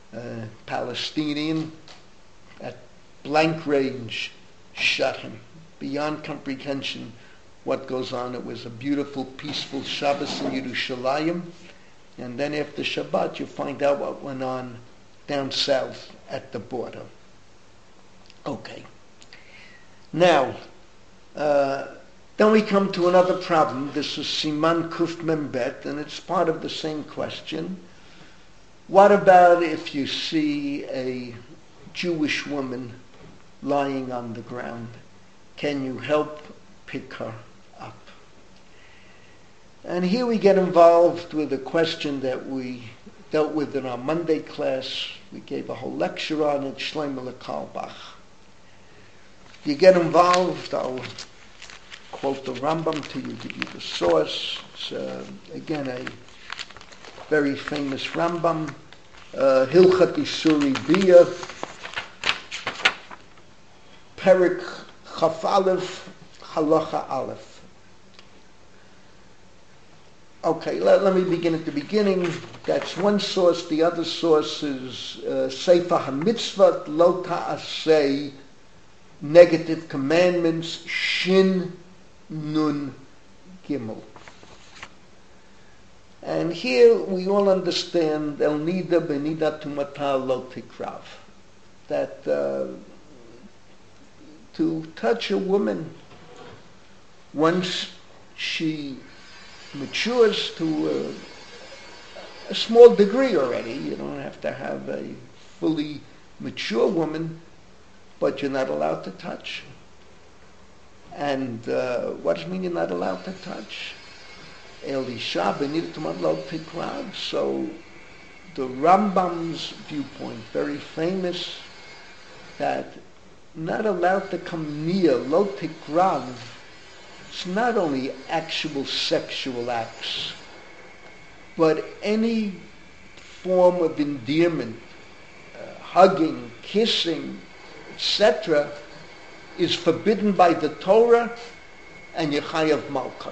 Palestinian at blank range shot him. Beyond comprehension what goes on. It was a beautiful, peaceful Shabbos in Yerushalayim. And then after Shabbat, you find out what went on down south at the border. Okay. Now, then we come to another problem. This is Siman Kuf Mem Bet, and it's part of the same question. What about if you see a Jewish woman lying on the ground? Can you help pick her up? And here we get involved with a question that we dealt with in our Monday class. We gave a whole lecture on it, Shlomo Karlbach. You get involved, I'll quote the Rambam to you, give you the source. It's, again, a very famous Rambam, Hilchat Isuri Bia, Perik Chaf Aleph, Halacha Aleph. Okay, let me begin at the beginning. That's one source. The other source is Sefer HaMitzvot, Lo Ta'aseh, Negative Commandments, Shin Nun Gimel. And here we all understand El Nida Benida Tumata Lo Tikrav, that to touch a woman once she matures to a small degree already, you don't have to have a fully mature woman, but you're not allowed to touch. And what does it mean you're not allowed to touch? Elisha b'nida tumat lo tikrav. So the Rambam's viewpoint, very famous, that not allowed to come near lo tikrav. It's not only actual sexual acts, but any form of endearment, hugging, kissing, etc., is forbidden by the Torah and Yechayav Malkut.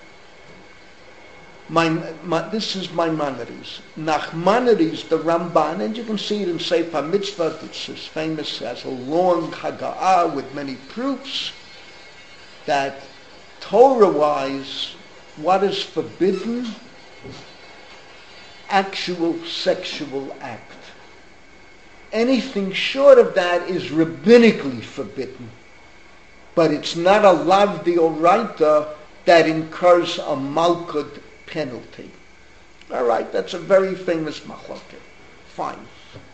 This is Maimonides. Nachmanides, the Ramban, and you can see it in Sefer Mitzvah, it's as famous as a long Haggadah with many proofs, that Torah-wise, what is forbidden? Actual sexual act. Anything short of that is rabbinically forbidden. But it's not a lav d'oraita that incurs a malkut penalty. All right, that's a very famous machloket. Fine.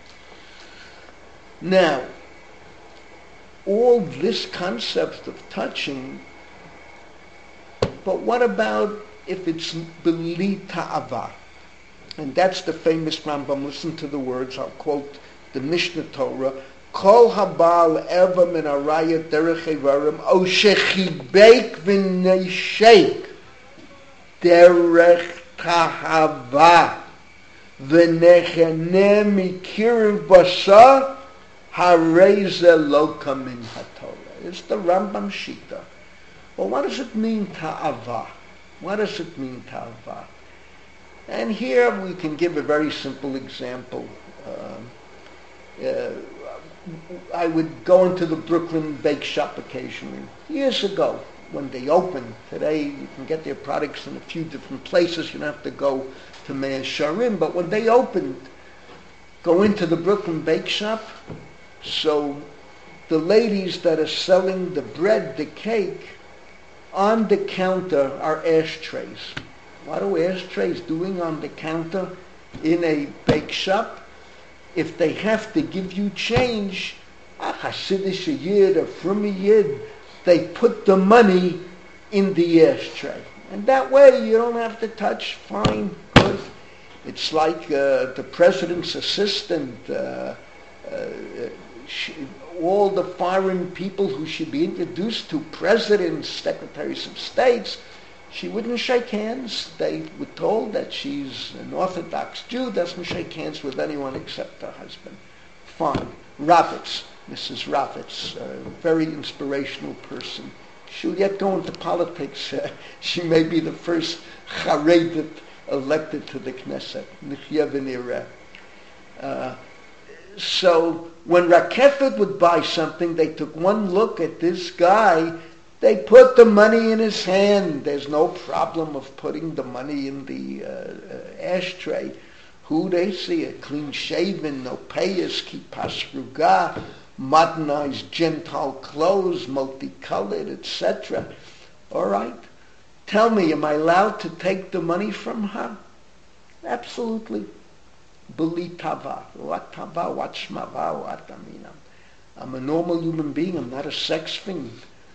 Now, all this concept of touching, but what about if it's b'li ta'ava? And that's the famous Rambam. Listen to the words. I'll quote the Mishnah Torah. Kol habal eva min arayat derech evarim o shechibek v'neishek derech tahava v'nechene mikiriv basa hareze loka min haTorah. It's the Rambam Shita. Well, what does it mean ta'ava? What does it mean ta'ava? And here we can give a very simple example. I would go into the Brooklyn Bake Shop occasionally. Years ago, when they opened. Today, you can get their products in a few different places. You don't have to go to Mea Sharim. But when they opened, go into the Brooklyn Bake Shop. So the ladies that are selling the bread, the cake, on the counter are ashtrays. What are ashtrays doing on the counter in a bake shop? If they have to give you change, a Hasidish Yid, a Frumi Yid, they put the money in the ashtray. And that way you don't have to touch, fine, good. It's like the president's assistant, all the foreign people who should be introduced to presidents, secretaries of states, she wouldn't shake hands. They were told that she's an Orthodox Jew, doesn't shake hands with anyone except her husband. Fine. Ravitz, Mrs. Ravitz, a very inspirational person. She'll yet go into politics. She may be the first Charedet elected to the Knesset. So when Rakefet would buy something, they took one look at this guy. They put the money in his hand. There's no problem of putting the money in the ashtray. Who they see? A clean-shaven, no payas, kippas ruga, modernized Gentile clothes, multicolored, etc. All right. Tell me, am I allowed to take the money from her? Absolutely. Beli tava. What tava? What shmava? What amina? I'm a normal human being. I'm not a sex fiend.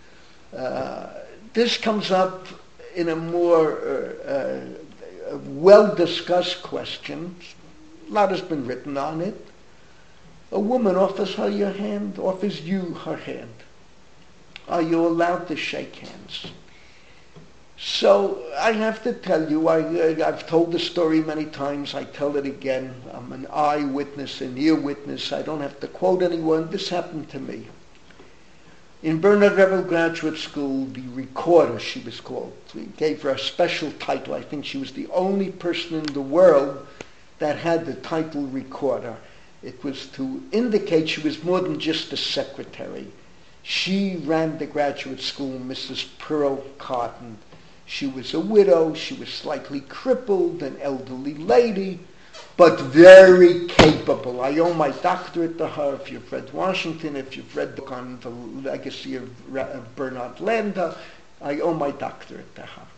This comes up in a more well-discussed question. A lot has been written on it. A woman offers her your hand, offers you her hand. Are you allowed to shake hands? So I have to tell you, I've told the story many times. I tell it again. I'm an eyewitness, an ear witness. I don't have to quote anyone. This happened to me. In Bernard Revel Graduate School, the recorder, she was called, we gave her a special title. I think she was the only person in the world that had the title recorder. It was to indicate she was more than just a secretary. She ran the graduate school, Mrs. Pearl Carton. She was a widow. She was slightly crippled, an elderly lady, but very capable. I owe my doctorate to her. If you've read Washington, if you've read the book on the legacy of Bernard Lander, I owe my doctorate to her.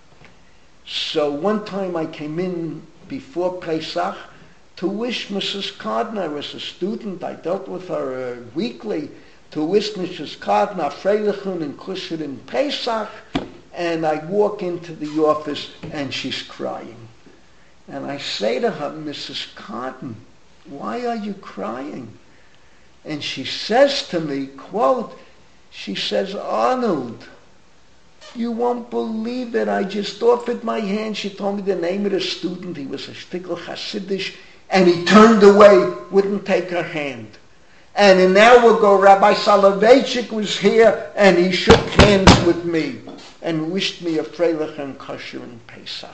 So one time I came in before Pesach to wish Mrs. Carden. I was a student. I dealt with her weekly. To wish Mrs. Carden a Freilichen and Kusher in Pesach. And I walk into the office and she's crying. And I say to her, Mrs. Carden, why are you crying? And she says to me, quote, she says, Arnold, you won't believe it. I just offered my hand. She told me the name of the student. He was a shtickle Hasidish. And he turned away, wouldn't take her hand. And an hour ago, Rabbi Soloveitchik was here, and he shook hands with me and wished me a Freilich and Kosher in Pesach.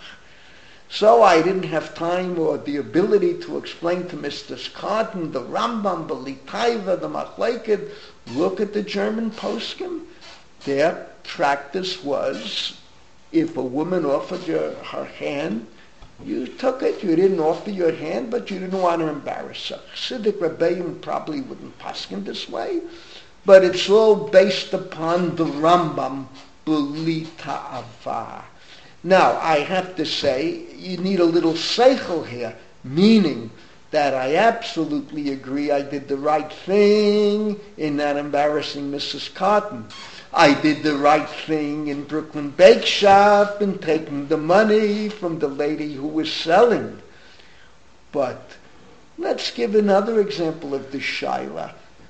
So I didn't have time or the ability to explain to Mr. Carton, the Rambam, the Litaiva, the Machleked. Look at the German poskim. Their practice was, if a woman offered you her hand, you took it. You didn't offer your hand, but you didn't want to embarrass her. Chassidic Rebbeim probably wouldn't paskin this way, but it's all based upon the Rambam, B'li Ta'ava. Now, I have to say, you need a little seichel here, meaning that I absolutely agree I did the right thing in not embarrassing Mrs. Cotton. I did the right thing in Brooklyn Bake Shop and taking the money from the lady who was selling. But let's give another example of the shaila.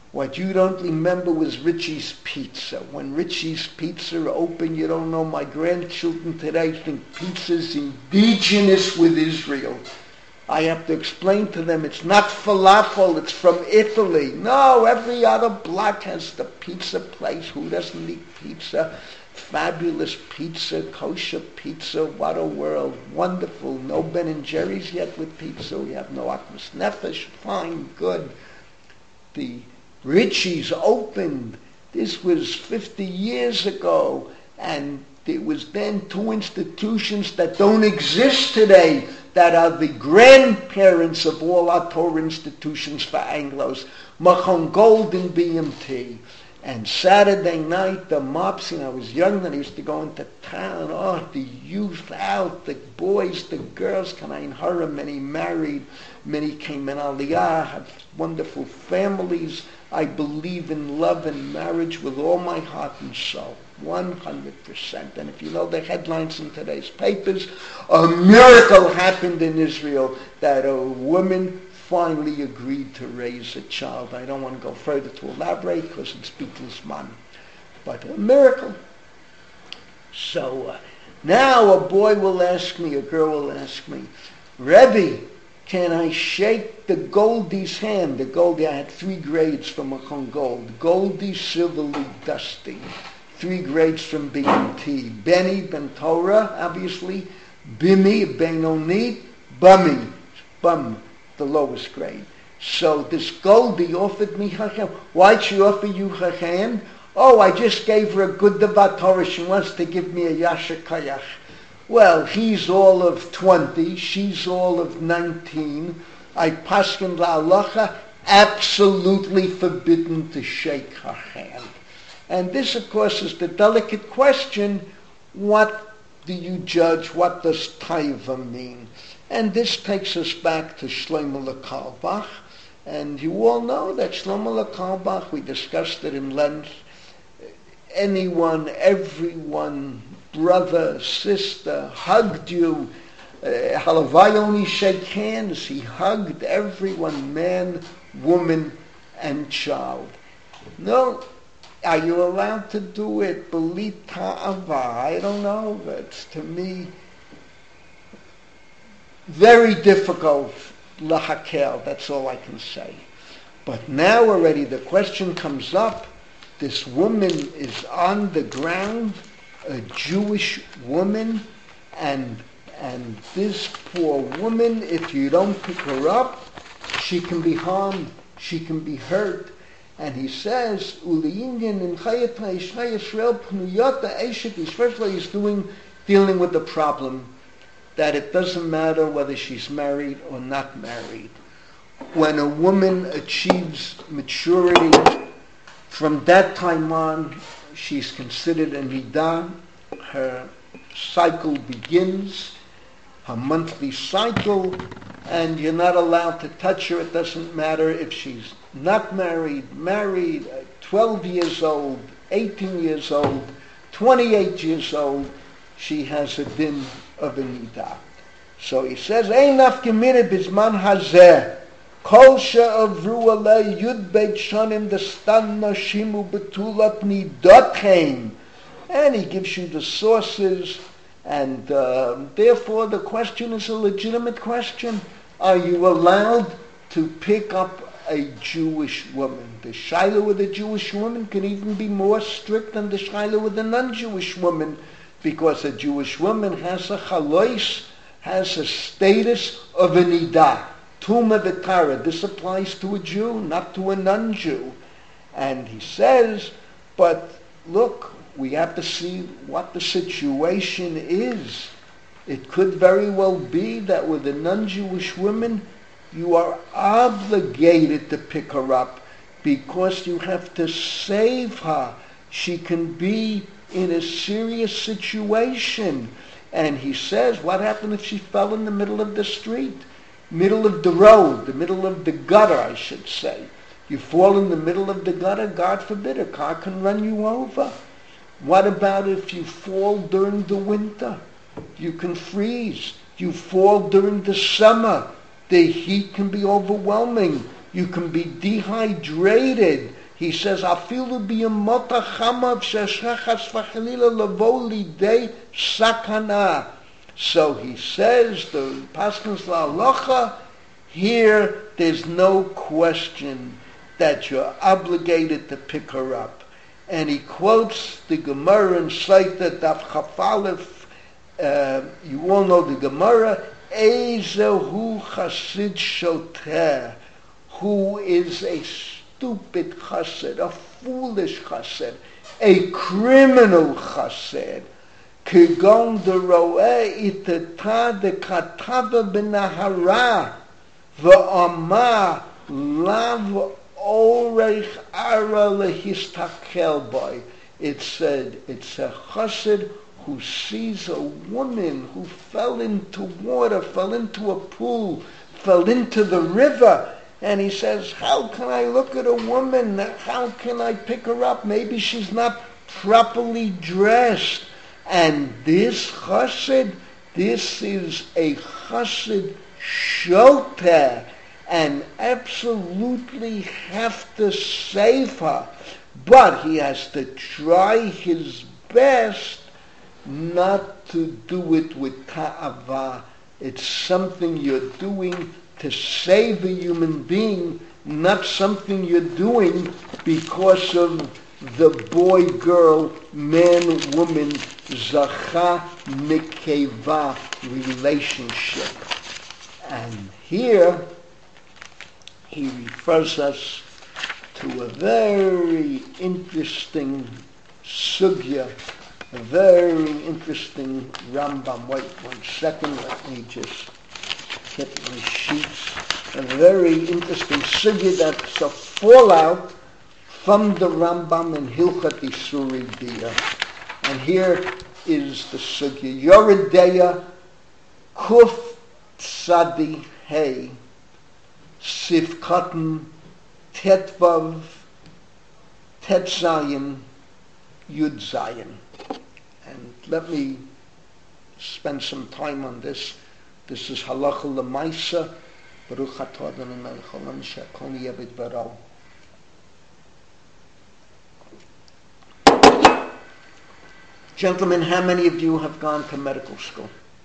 What you don't remember was Richie's Pizza. When Richie's Pizza opened, you don't know, my grandchildren today think pizza's indigenous with Israel. I have to explain to them it's not falafel, it's from Italy. No, every other block has the pizza place. Who doesn't eat pizza? Fabulous pizza, kosher pizza, what a world. Wonderful. No Ben & Jerry's yet with pizza. We have no Akmas Nefesh. Fine, good. The Richie's opened. This was 50 years ago, and there was then two institutions that don't exist today that are the grandparents of all our Torah institutions for Anglos, Machon Gold and BMT. And Saturday night, the mobs, I was young and I used to go into town, the youth out, the boys, the girls, Kanayin Hara, many married, many came in Aliyah, had wonderful families. I believe in love and marriage with all my heart and soul, 100%. And if you know the headlines in today's papers, a miracle happened in Israel that a woman finally agreed to raise a child. I don't want to go further to elaborate because it's Beatles man, but a miracle. So now a boy will ask me, a girl will ask me, Rebbe, can I shake the Goldie's hand? The Goldie, I had 3 grades from Machon Gold. Goldie, Silverly, Dusty. 3 grades from BMT. Benny, Ben Torah, obviously. Bimmy, Benoni, Bummy, Bum, the lowest grade. So this Goldie offered me her hand. Why'd she offer you her hand? Oh, I just gave her a good Davar Torah. She wants to give me a Yasher Kayach. Well, he's all of 20, she's all of 19. I paskin la'alacha, absolutely forbidden to shake her hand. And this, of course, is the delicate question, what do you judge, what does taiva mean? And this takes us back to Shlomo Carlebach. And you all know that Shlomo Carlebach, we discussed it in length, anyone, everyone, brother, sister, hugged you. Halavai only shake hands. He hugged everyone, man, woman, and child. No, are you allowed to do it? Belit ta'ava, I don't know. It's, to me, very difficult. Lahakel, that's all I can say. But now already the question comes up. This woman is on the ground, a Jewish woman, and this poor woman, if you don't pick her up, she can be harmed, she can be hurt. And he says, he's dealing with the problem that it doesn't matter whether she's married or not married. When a woman achieves maturity, from that time on, she's considered a nidah. Her cycle begins, her monthly cycle, and you're not allowed to touch her. It doesn't matter if she's not married, 12 years old, 18 years old, 28 years old, she has a din of a nidah. So he says, Ein nafkamina bizman hazeh. Kol she'avru alei yud beit shanim destan nashim ubetulat nidotchem. And he gives you the sources, and therefore the question is a legitimate question. Are you allowed to pick up a Jewish woman? The shaila with a Jewish woman can even be more strict than the shaila with a non-Jewish woman, because a Jewish woman has a chalois, has a status of a nidah. Tuma v'tara. This applies to a Jew, not to a non-Jew. And he says, but look, we have to see what the situation is. It could very well be that with a non-Jewish woman, you are obligated to pick her up because you have to save her. She can be in a serious situation. And he says, what happened if she fell in the middle of the street? Middle of the road, the middle of the gutter, I should say. You fall in the middle of the gutter, God forbid, a car can run you over. What about if you fall during the winter? You can freeze. You fall during the summer. The heat can be overwhelming. You can be dehydrated. He says, "Afilu b'yamota chamav sheshachas v'chalila lavo lidei sakana." So he says, the Paschals La'alocha, here there's no question that you're obligated to pick her up. And he quotes the Gemara in Saita Daf Chaf Aleph. You all know the Gemara, Ezehu Chasid Shoter, who is a stupid chassid, a foolish chassid, a criminal chassid. Kegon deroeh iteta dekatava benahara ve'amar lav orech ara lehistakel boy. It said it's a chassid who sees a woman who fell into water, fell into a pool, fell into the river, and he says, how can I look at a woman? How can I pick her up? Maybe she's not properly dressed. And this chassid, this is a chassid shoter, and absolutely have to save her. But he has to try his best not to do it with ta'ava. It's something you're doing to save a human being, not something you're doing because of the boy-girl, man-woman, zacha mikeva relationship. And here he refers us to a very interesting sugya, a very interesting Rambam. Wait 1 second, let me just get my sheets. A very interesting sugya that's a fallout from the Rambam in Hilchat Isuri Dia. And here is the sugya. Yoredeya Kuf Tzadi Hey Sifkatan Tetvav Tetzayin Yud Zayin. And let me spend some time on this. This is halacha l'maisa. Baruch atah Adonai melech haolam she'akol niyeh b'dvaro. Gentlemen, how many of you have gone to medical school?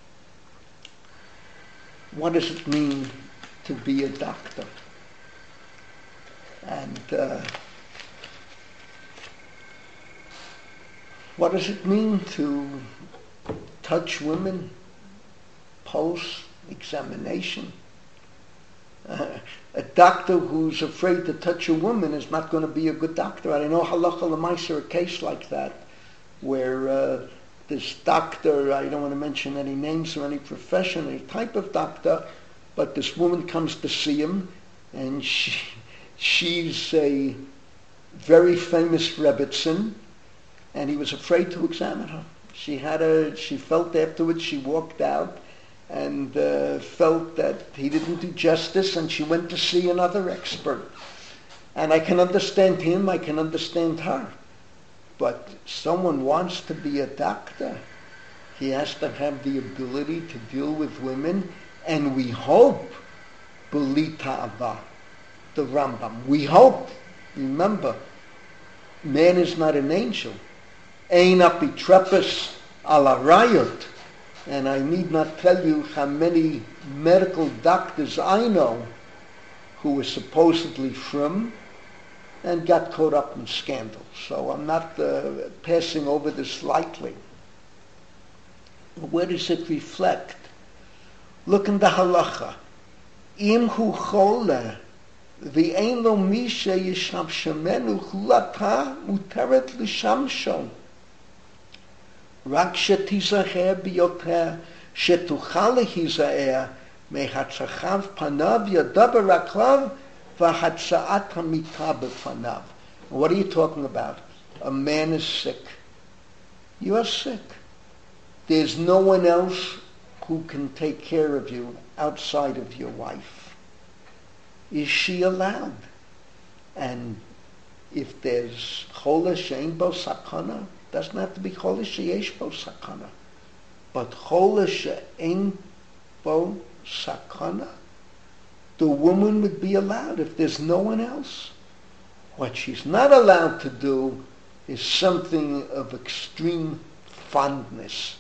What does it mean to be a doctor? And what does it mean to touch women post-examination? A doctor who's afraid to touch a woman is not going to be a good doctor. I know halacha l'maisa, a case like that, where this doctor, I don't want to mention any names or any profession, any type of doctor, but this woman comes to see him, and she's a very famous Rebbitzin, and he was afraid to examine her. She felt afterwards, she walked out and felt that he didn't do justice, and she went to see another expert. And I can understand him, I can understand her. But someone wants to be a doctor, he has to have the ability to deal with women, and we hope, b'li ta'ava, the Rambam, we hope, remember, man is not an angel. Ein apitrepes ala rayot. And I need not tell you how many medical doctors I know who were supposedly frum and got caught up in scandal. So I'm not passing over this lightly. Where does it reflect? Look in the halacha. Im hu chole v'ein lo misha yisham shemenu chulata muteret l'shamsho. רק שתיזהר ביותר, שתוכל להיזהר מהצחב פניו, ידבר רגליו, והצעת המיטה בפניו. What are you talking about? A man is sick. You are sick. There's no one else who can take care of you outside of your wife. Is she allowed? And if there's chola she'ein bo sakana, doesn't have to be chola sheyesh bo sakana, but chola she'ein bo sakana, the woman would be allowed if there's no one else. What she's not allowed to do is something of extreme fondness.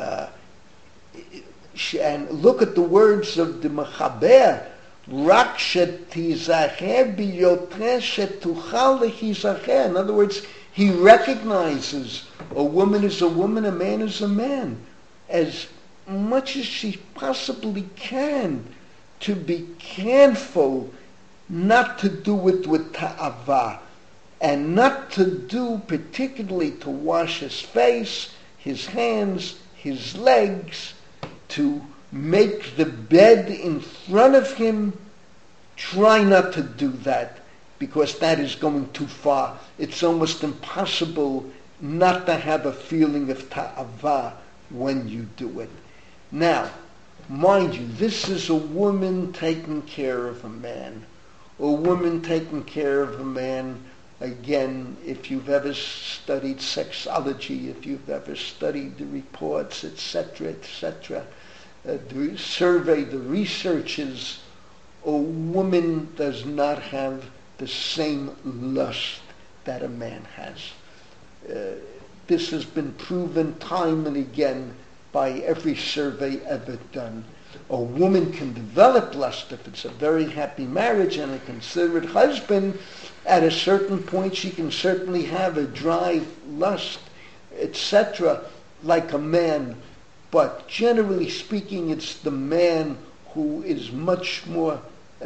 And look at the words of the Mechaber. Rak shetizacher biyoter shetuchal lechizacher. In other words, he recognizes a woman is a woman, a man is a man, as much as she possibly can, to be careful not to do it with ta'ava, and not to do particularly to wash his face, his hands, his legs, to make the bed in front of him. Try not to do that, because that is going too far. It's almost impossible not to have a feeling of ta'ava when you do it. Now, mind you, this is a woman taking care of a man. A woman taking care of a man, again, if you've ever studied sexology, if you've ever studied the reports, etc., the survey, the researches, a woman does not have the same lust that a man has. This has been proven time and again by every survey ever done. A woman can develop lust if it's a very happy marriage and a considerate husband. At a certain point, she can certainly have a drive, lust, etc., like a man. But generally speaking, it's the man who is much more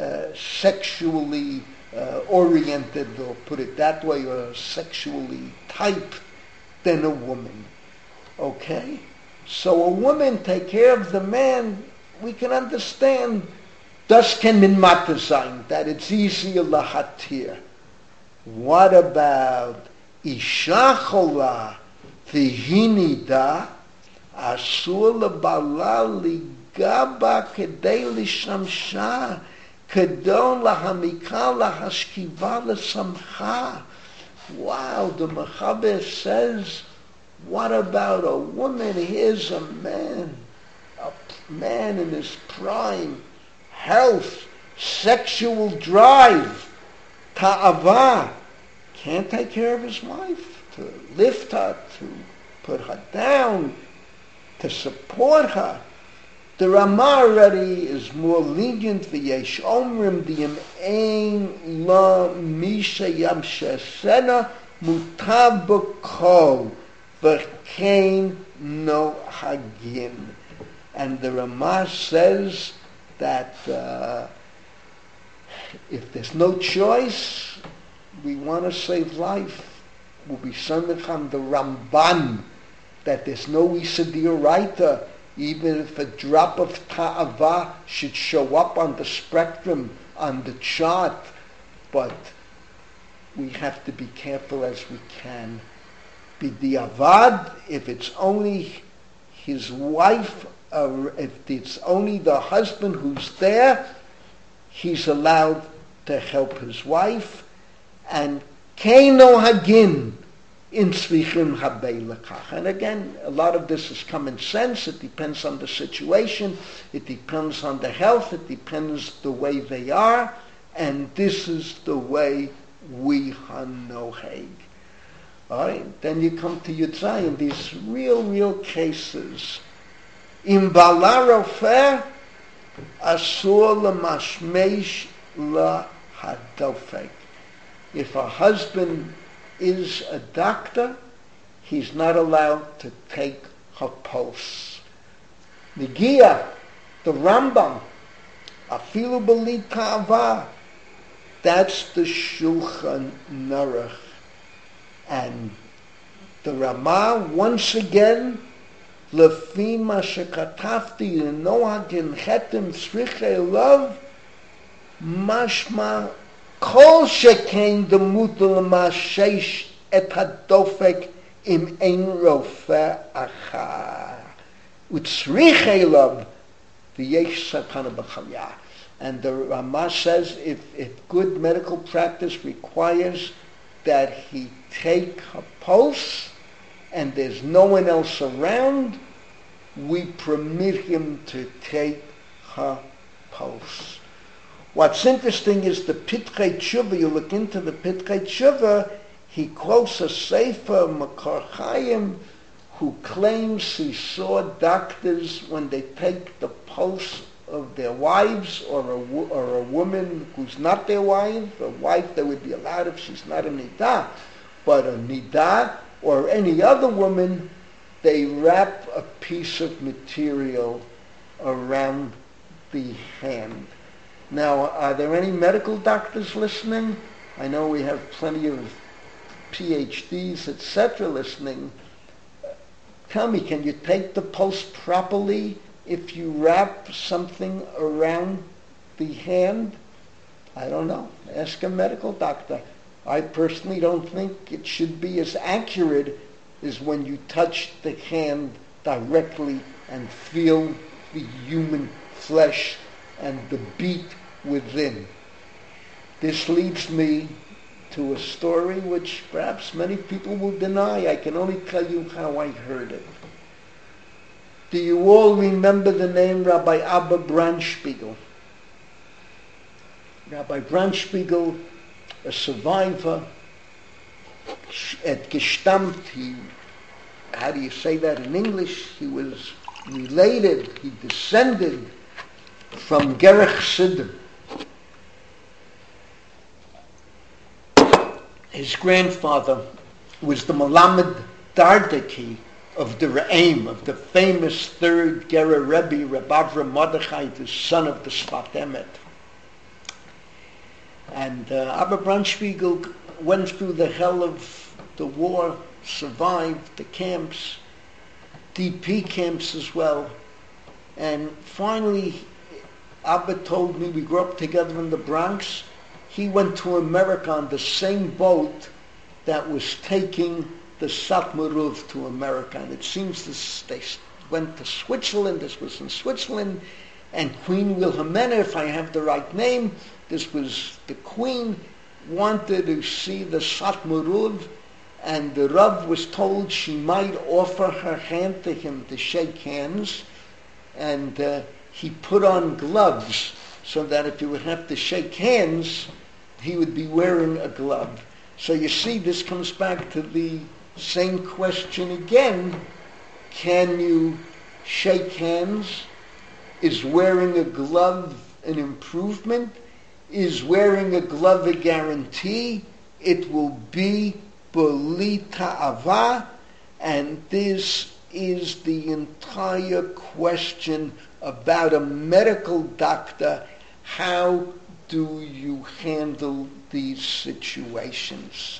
sexually oriented, or put it that way, or sexually typed than a woman. Okay? So a woman take care of the man, we can understand, das can min mata sein, that it's easier lahatir. What about isha chola v'hinida asur lebala ligaba kedei lishamsha kedon lahamika lahashkiva lesamcha. Wow, the Mechaber says, what about a woman? Here's a man in his prime, health, sexual drive, ta'ava, can't take care of his wife, to lift her, to put her down, to support her. The Ramah already is more lenient. V'yesh omrim diyim ein la misha yamshesena mutav b'kol v'kein no hagin. And the Ramah says that if there's no choice, we want to save life. We'll be samech on the Ramban, that there's no Isadeoraita, even if a drop of ta'ava should show up on the spectrum, on the chart, but we have to be careful as we can. B'diavad, if it's only his wife, if it's only the husband who's there, he's allowed to help his wife. And keino hagin in tzrichim habei lekach. And again, a lot of this is common sense. It depends on the situation. It depends on the health. It depends the way they are. And this is the way we hanoheg. All right. Then you come to Yud these real cases. In bala rofer asur lemashmeish lahadofek. If a husband is a doctor, he's not allowed to take her pulse. Negia, the Rambam, afilu b'li ta'ava, that's the Shulchan Aruch. And the Ramah, once again, lefi ma shekatafti lenohagin chetem tzrichei love, mashma kol shekain demutal mashesh et hadofek im ein rofer achar utzrichei love v'yesh sakana b'chalya. And the Ramah says if good medical practice requires that he take her pulse and there's no one else around, we permit him to take her pulse. What's interesting is the Pitkei Tshuva. You look into the Pitkei Tshuva, he quotes a Sefer Makar Chaim who claims he saw doctors when they take the pulse of their wives or a woman who's not their wife, a wife that would be allowed if she's not a nidah, but a nidah or any other woman, they wrap a piece of material around the hand. Now, are there any medical doctors listening? I know we have plenty of PhDs, etc. listening. Tell me, can you take the pulse properly if you wrap something around the hand? I don't know. Ask a medical doctor. I personally don't think it should be as accurate as when you touch the hand directly and feel the human flesh and the beat within. This leads me to a story which perhaps many people will deny. I can only tell you how I heard it. Do you all remember the name Rabbi Abba Brandspiegel? Rabbi Brandspiegel, a survivor, at Gestammt, how do you say that in English? He was related, he descended from Gerech Siddim. His grandfather was the Melamed Dardaki of the Re'im, of the famous third Gerer Rebbe, Reb Avram Mordechai, the son of the Sfat Emet. And Abba Brandspiegel went through the hell of the war, survived the camps, DP camps as well. And finally, Abba told me, we grew up together in the Bronx. He went to America on the same boat that was taking the Satmaruv to America. And it seems they went to Switzerland. This was in Switzerland. And Queen Wilhelmina, if I have the right name, this was the Queen, wanted to see the Satmaruv. And the Rav was told she might offer her hand to him to shake hands. And he put on gloves so that if he would have to shake hands, he would be wearing a glove. So you see, this comes back to the same question again. Can you shake hands? Is wearing a glove an improvement? Is wearing a glove a guarantee? It will be b'li ta'ava, and this is the entire question about a medical doctor. How do you handle these situations?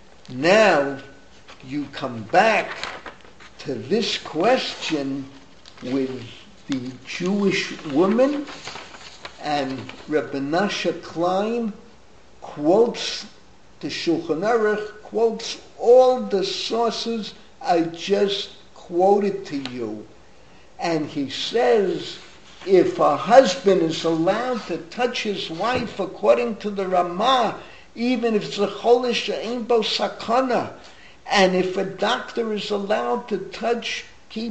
Now you come back to this question with the Jewish woman, and Rebbe Nasha Klein quotes the Shulchan Aruch, quotes all the sources I just quoted to you. And he says, if a husband is allowed to touch his wife according to the Ramah, even if it's a cholish she'ein bo sakana, and if a doctor is allowed to touch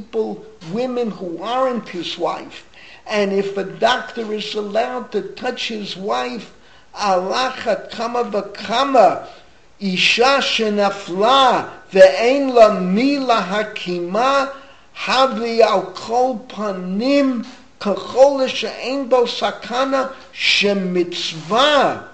women who aren't his wife, and if a doctor is allowed to touch his wife, alacha kama v'kama, isha shenafla ve'ein la mila hakima, havi al kol panim kachol she'ein bo sakana shemitzvah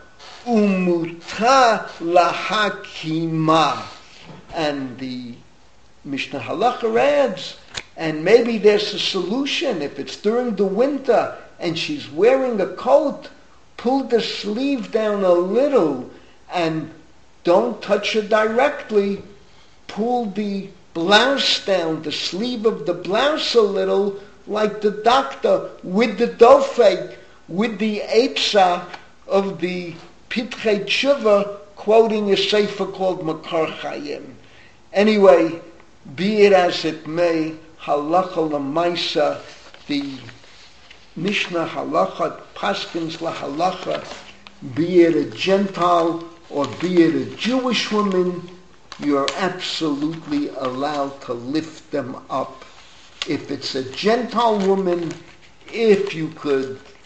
umuta lahakima. And the Mishnah Halacha adds, and maybe there's a solution. If it's during the winter and she's wearing a coat, pull the sleeve down a little and don't touch her directly. Pull the blouse down, the sleeve of the blouse a little, like the doctor with the dofek, with the eitzah of the Pitkei Tshuva, quoting a sefer called Makar Chaim. Anyway, be it as it may, halacha l'maisa, the Mishnah halacha paskins lahalacha, be it a Gentile or be it a Jewish woman, you're absolutely allowed to lift them up. If it's a Gentile woman, if you could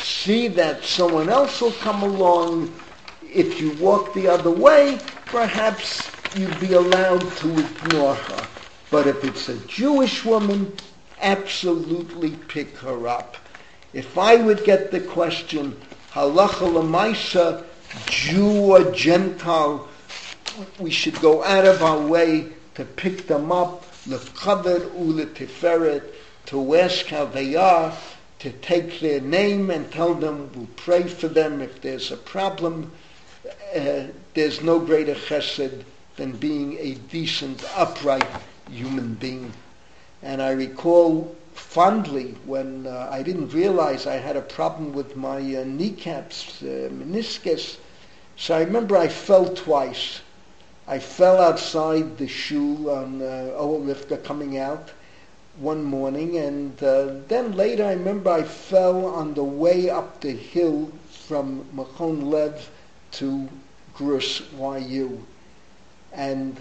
see that someone else will come along. If you walk the other way, perhaps you'd be allowed to ignore her. But if it's a Jewish woman, absolutely pick her up. If I would get the question, halacha l'maisa, Jew or Gentile, we should go out of our way to pick them up, l'kavod u'letiferet, to ask how they are, to take their name and tell them we'll pray for them if there's a problem. There's no greater chesed than being a decent, upright human being. And I recall fondly when I didn't realize I had a problem with my kneecaps, meniscus. So I remember I fell twice. I fell outside the shul on Ohr coming out one morning, and then later I remember I fell on the way up the hill from Machon Lev to Grus YU. And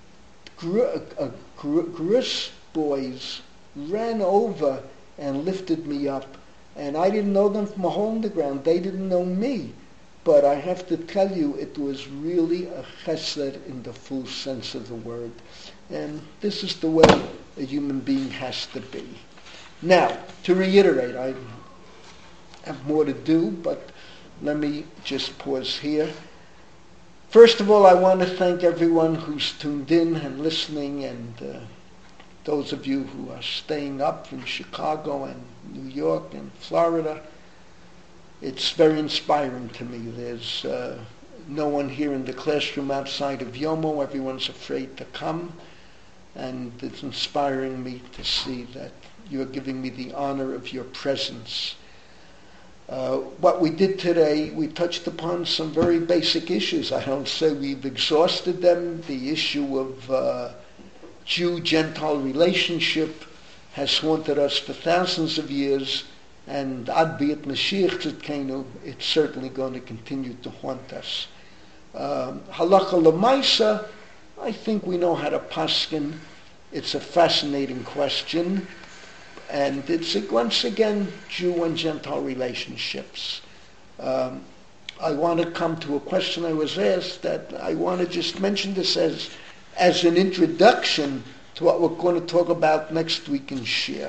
Grus boys ran over and lifted me up. And I didn't know them from a hole in the ground. They didn't know me. But I have to tell you, it was really a chesed in the full sense of the word. And this is the way a human being has to be. Now, to reiterate, I have more to do, but let me just pause here. First of all, I want to thank everyone who's tuned in and listening, and those of you who are staying up in Chicago and New York and Florida. It's very inspiring to me. There's no one here in the classroom outside of Yomo. Everyone's afraid to come. And it's inspiring me to see that you're giving me the honor of your presence. What we did today, we touched upon some very basic issues. I don't say we've exhausted them. The issue of Jew-Gentile relationship has haunted us for thousands of years, and ad bi'at Mashiach tzidkenu, it's certainly going to continue to haunt us. Halacha l'maisa, I think we know how to paskin. It's a fascinating question. And it's, once again, Jew and Gentile relationships. I want to come to a question I was asked that I want to just mention this as an introduction to what we're going to talk about next week in Shir.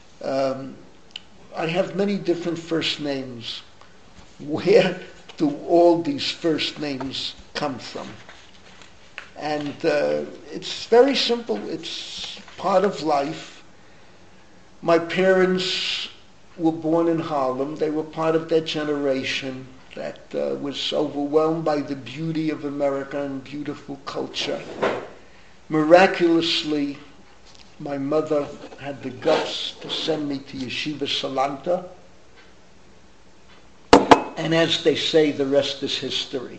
I have many different first names. Where do all these first names come from? And it's very simple. It's part of life. My parents were born in Harlem. They were part of that generation that was overwhelmed by the beauty of America and beautiful culture. Miraculously, my mother had the guts to send me to Yeshiva Salanta. And as they say, the rest is history.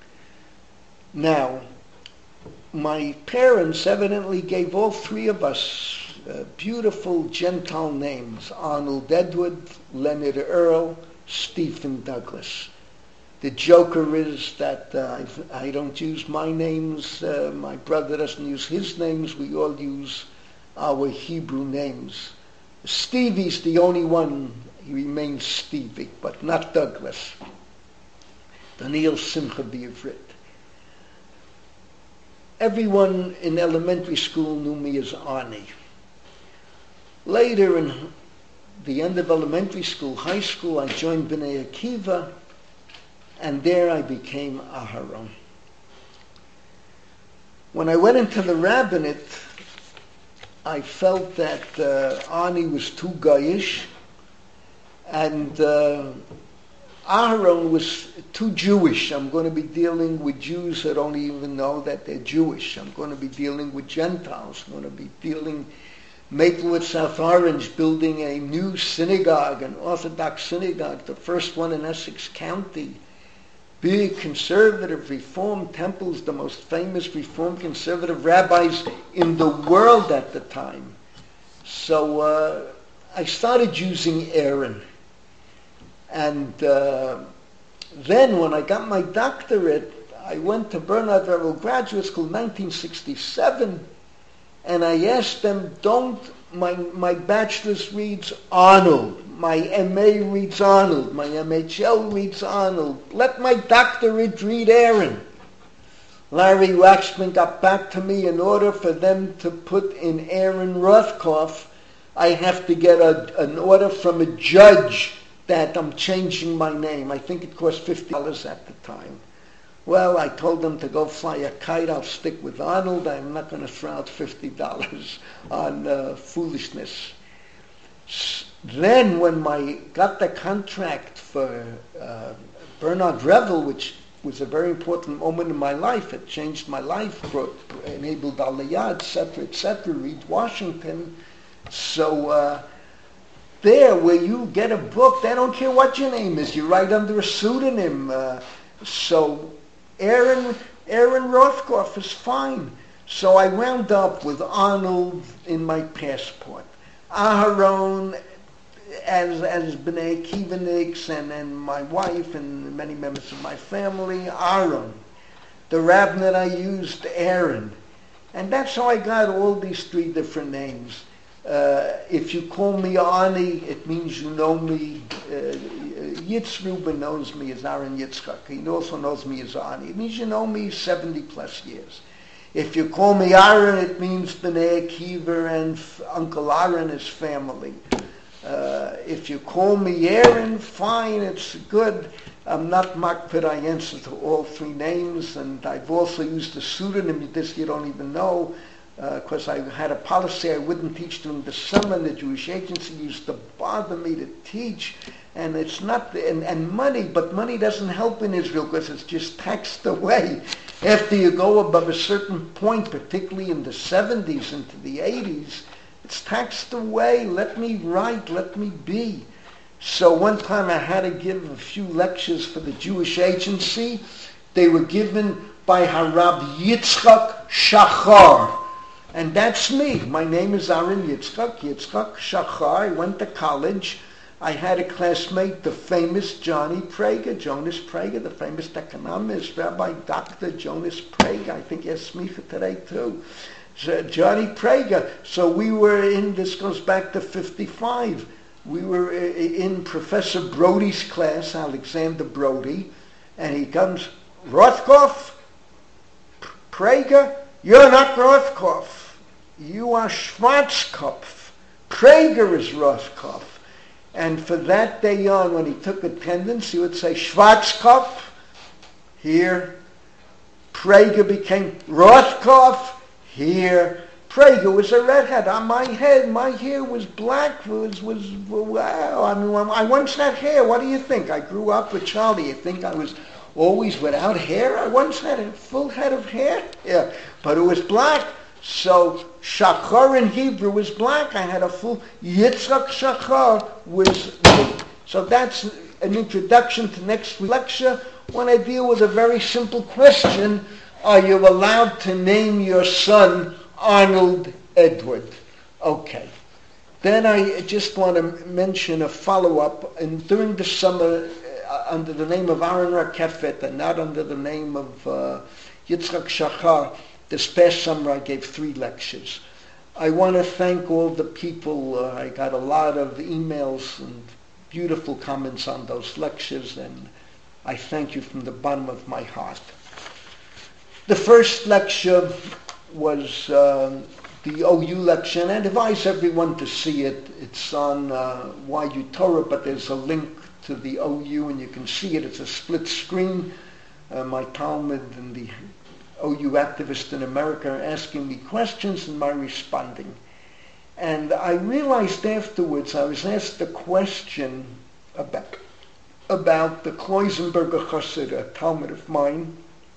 Now, my parents evidently gave all three of us beautiful Gentile names: Arnold Edward, Leonard Earl, Stephen Douglas. The joker is that I don't use my names, my brother doesn't use his names, we all use our Hebrew names. Stevie's the only one, he remains Stevie, but not Douglas. Daniel Simcha B'Ivrit. Everyone in elementary school knew me as Arnie. Later, in the end of elementary school, high school, I joined B'nai Akiva, and there I became Aharon. When I went into the rabbinate, I felt that Arnie was too Goyish, and Aharon was too Jewish. I'm going to be dealing with Jews that don't even know that they're Jewish. I'm going to be dealing with Gentiles. I'm going to be dealing Maplewood, South Orange, building a new synagogue, an Orthodox synagogue, the first one in Essex County. Big conservative Reform temples, the most famous Reform conservative rabbis in the world at the time. So I started using Aaron. And then when I got my doctorate, I went to Bernard Revel Graduate School in 1967, and I asked them, my bachelor's reads Arnold. My MA reads Arnold. My MHL reads Arnold. Let my doctorate read Aaron. Larry Waxman got back to me. In order for them to put in Aaron Rothkopf, I have to get an order from a judge that I'm changing my name. I think it cost $50 at the time. Well, I told them to go fly a kite. I'll stick with Arnold. I'm not going to throw out $50 on foolishness. Then when I got the contract for Bernard Revel, which was a very important moment in my life, it changed my life, enabled Aliyah, etc., Reed Washington. So there, where you get a book, they don't care what your name is. You write under a pseudonym. So Aaron Rothkopf is fine. So I wound up with Arnold in my passport. Aharon as B'nai Kivanix, and my wife and many members of my family, Aaron. The rabbinate I used, Aaron. And that's how I got all these three different names. If you call me Ani, it means you know me. Yitzruben knows me as Aaron Yitzchak. He also knows me as Ani. It means you know me 70 plus years. If you call me Aaron, it means B'nai Akiva and Uncle Aaron, his family. If you call me Aaron, fine, it's good. I'm not makpid, I answer to all three names, and I've also used a pseudonym, this you don't even know, because I had a policy I wouldn't teach during the summer, and the Jewish Agency used to bother me to teach, and it's not, and money, but money doesn't help in Israel because it's just taxed away. After you go above a certain point, particularly in the 70s into the 80s, it's taxed away. Let me write, let me be. So one time I had to give a few lectures for the Jewish Agency. They were given by Harab Yitzchak Shachar. And that's me. My name is Aaron Yitzchak Shachar. I went to college. I had a classmate, the famous Jonas Prager, the famous economist, Rabbi Dr. Jonas Prager. I think he has smicha today too. Johnny Prager. So we were in, this goes back to 55. We were in Professor Brody's class, Alexander Brody, and he comes, Rothkopf? Prager? You're not Rothkopf. You are Schwarzkopf. Prager is Rothkopf. And for that day on, when he took attendance, he would say, Schwarzkopf, here. Prager became Rothkopf, here. Prager was a redhead. On my hair was black. Wow. I mean, I once had hair. What do you think? I grew up with Charlie. You think I was always without hair? I once had a full head of hair. Yeah, but it was black. So Shachar in Hebrew was black. I had a full Yitzchak Shachar was me. So that's an introduction to next week's lecture when I deal with a very simple question. Are you allowed to name your son Arnold Edward? Okay. Then I just want to mention a follow-up. And during the summer, under the name of Aaron Rakefet and not under the name of Yitzchak Shachar, this past summer I gave 3 lectures. I want to thank all the people. I got a lot of emails and beautiful comments on those lectures, and I thank you from the bottom of my heart. The first lecture was the OU lecture, and I advise everyone to see it. It's on YU Torah, but there's a link to the OU, and you can see it. It's a split screen. My Talmud and the OU activist in America are asking me questions and my responding. And I realized afterwards, I was asked a question about the Kloisenberger Chassid, a Talmud of mine,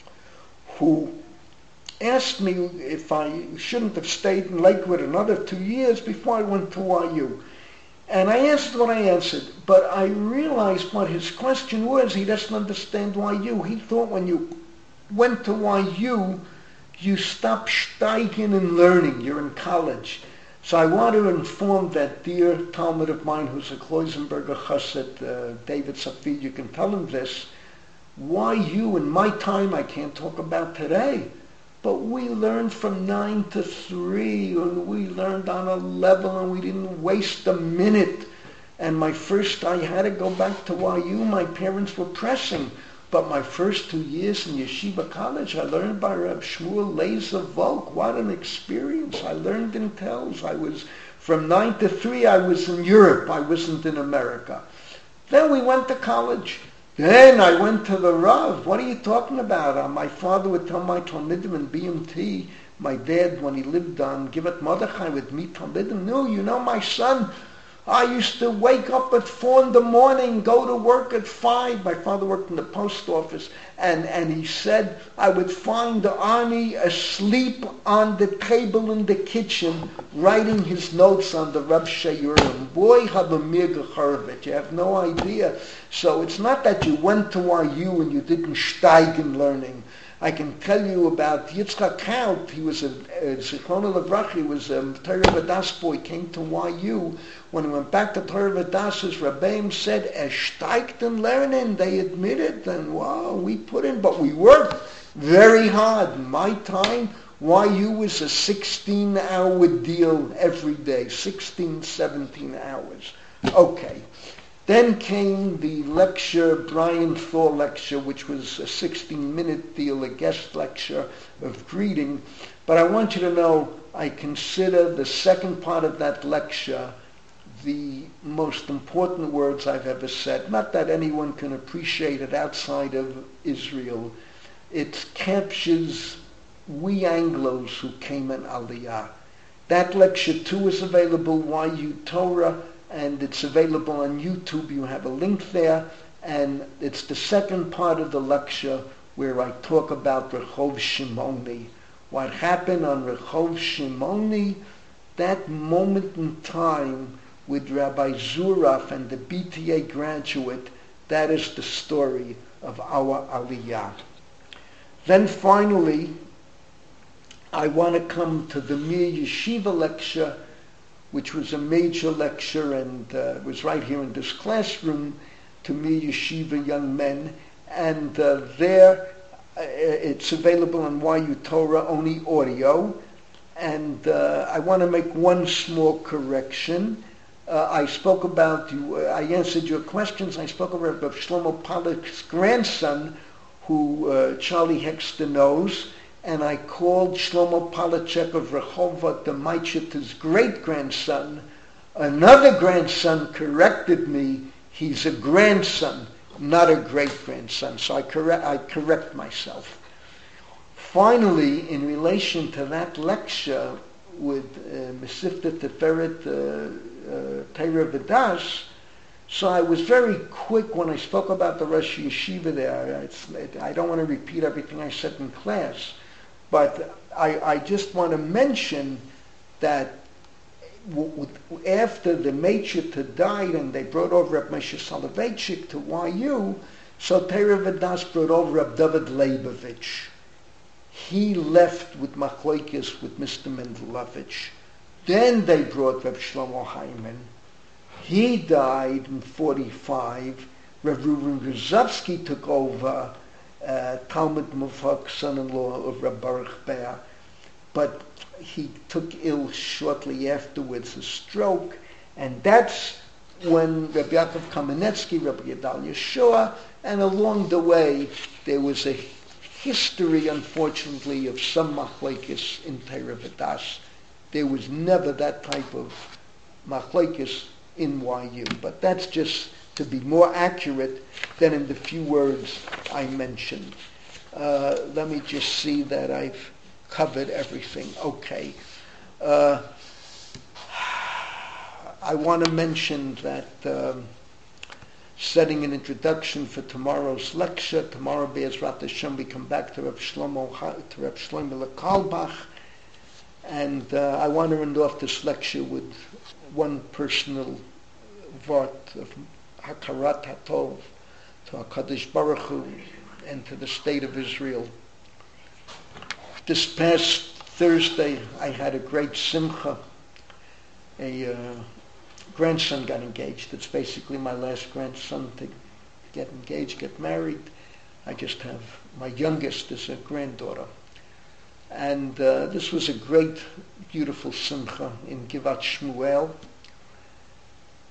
who asked me if I shouldn't have stayed in Lakewood another 2 years before I went to YU. And I answered what I answered, but I realized what his question was. He doesn't understand YU. He thought when you went to YU, you stopped steiging and learning. You're in college. So I want to inform that dear Talmud of mine who's a Kloisenberger Chassid, David Safid, you can tell him this. YU, in my time, I can't talk about today, but we learned from 9 to 3, and we learned on a level, and we didn't waste a minute. And I had to go back to YU. My parents were pressing. But my first 2 years in Yeshiva College, I learned by Reb Shmuel Lazer Volk. What an experience. I learned in Telz. From 9 to 3, I was in Europe. I wasn't in America. Then we went to college. Then I went to the Rav. What are you talking about? My father would tell my Talmidim in BMT, my dad, when he lived on Givat Mordechai, would meet Talmidim. No, my son, I used to wake up at 4 in the morning, go to work at 5. My father worked in the post office, and he said I would find Arnie asleep on the table in the kitchen, writing his notes on the Reb Sheyurim. Boy, have a mega Harvard. You have no idea. So it's not that you went to YU and you didn't steig in learning. I can tell you about Yitzchak Kaut. He was Zichrono Livracha, he was a Torah V'das boy, came to YU. When he went back to Torah V'das, his Rebbeim said, steigt in learning. They admitted, and wow, we put in, but we worked very hard. In my time, YU was a 16-hour deal every day, 16, 17 hours. Okay. Then came the lecture, Brian Thor lecture, which was a 16-minute deal, a guest lecture of greeting. But I want you to know, I consider the second part of that lecture the most important words I've ever said. Not that anyone can appreciate it outside of Israel. It captures we Anglos who came in Aliyah. That lecture too is available, YU Torah, and it's available on YouTube. You have a link there, and it's the second part of the lecture where I talk about Rehov Shimoni. What happened on Rehov Shimoni, that moment in time with Rabbi Zuraf and the BTA graduate, that is the story of our Aliyah. Then finally, I want to come to the Mir Yeshiva lecture, which was a major lecture, and it was right here in this classroom to Mir Yeshiva young men. And there, it's available on YU Torah, only audio. And I want to make one small correction. I spoke about you. I answered your questions. I spoke about Shlomo Pollack's grandson, who Charlie Hexter knows. And I called Shlomo Palachek of Rehovot the Maichit, his great-grandson. Another grandson corrected me. He's a grandson, not a great-grandson. So I correct myself. Finally, in relation to that lecture with Mesivta Teferet Torah V'das, so I was very quick when I spoke about the Rosh Yeshiva there. I don't want to repeat everything I said in class. But I just want to mention that after the Meichita died and they brought over Reb Moshe Soloveitchik to YU, so Torah V'das brought over Reb David Leibovich. He left with Machlokes with Mr. Mendelovich. Then they brought Reb Shlomo Hyman. He died in 1945. Reb Reuven Grozovsky took over, Talmud Mufak, son-in-law of Reb Baruch Ber, but he took ill shortly afterwards, a stroke, and that's when Reb Yaakov Kamenetsky, Reb Yedal Yeshua, and along the way there was a history, unfortunately, of some machlokes in Torah V'das. There was never that type of machlokes in YU, but that's just to be more accurate than in the few words I mentioned. Let me just see that I've covered everything. Okay. I want to mention that setting an introduction for tomorrow's lecture. Tomorrow, Be'ezrat Hashem, we come back to Reb Shlomo Kalbach, and I want to end off this lecture with one personal vort of Hakarat HaTov to HaKadosh Baruch Hu and to the state of Israel. This past Thursday, I had a great simcha. A grandson got engaged. It's basically my last grandson to get engaged, get married. I just have, my youngest is a granddaughter. And this was a great, beautiful simcha in Givat Shmuel.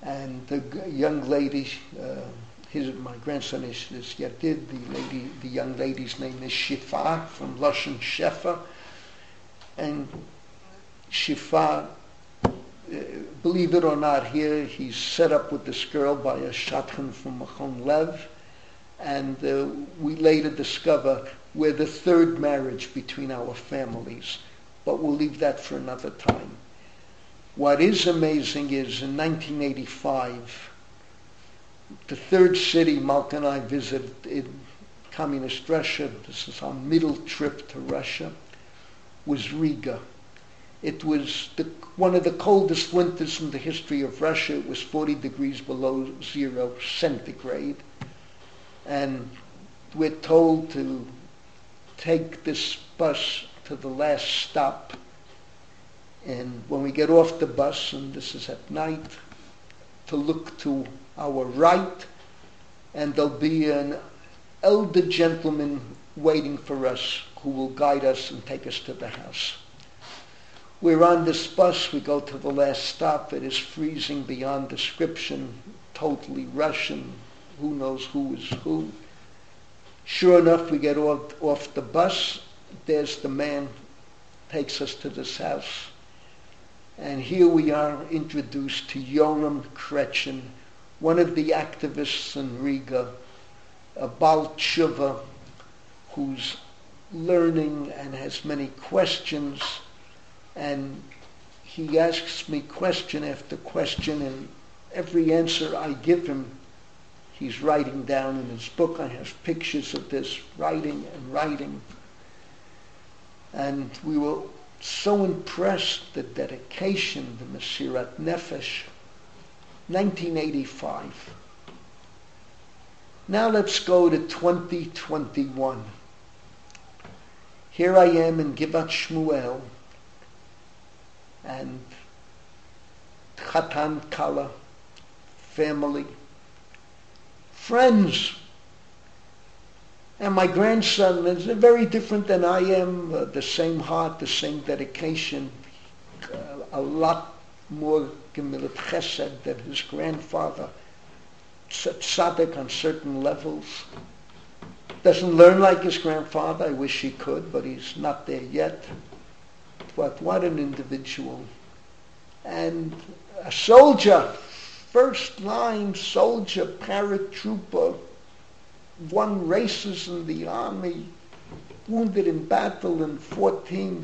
And the young lady, my grandson is Yadid, the young lady's name is Shifa, from Lashon Shefa. And Shifa, believe it or not, here he's set up with this girl by a shadchan from Machon Lev, and we later discover we're the third marriage between our families, but we'll leave that for another time. What is amazing is in 1985, the third city Malka and I visited in communist Russia, this is our middle trip to Russia, was Riga. It was one of the coldest winters in the history of Russia. It was 40 degrees below 0 centigrade. And we're told to take this bus to the last stop. And when we get off the bus, and this is at night, to look to our right, and there'll be an elder gentleman waiting for us who will guide us and take us to the house. We're on this bus, we go to the last stop, it is freezing beyond description, totally Russian, who knows who is who. Sure enough, we get off the bus, there's the man, takes us to this house. And here we are introduced to Yoram Kretchen, one of the activists in Riga, a Baal Tshuva, who's learning and has many questions. And he asks me question after question, and every answer I give him, he's writing down in his book. I have pictures of this, writing and writing. And we were so impressed, the dedication, the Mesirat Nefesh. 1985. Now let's go to 2021. Here I am in Givat Shmuel, and Chatan Kala, family, friends. And my grandson is very different than I am, the same heart, the same dedication, a lot more Gemilut Chesed than his grandfather, tzaddik on certain levels. Doesn't learn like his grandfather, I wish he could, but he's not there yet. But what an individual. And a soldier, first line soldier, paratrooper, won races in the army, wounded in battle in 14,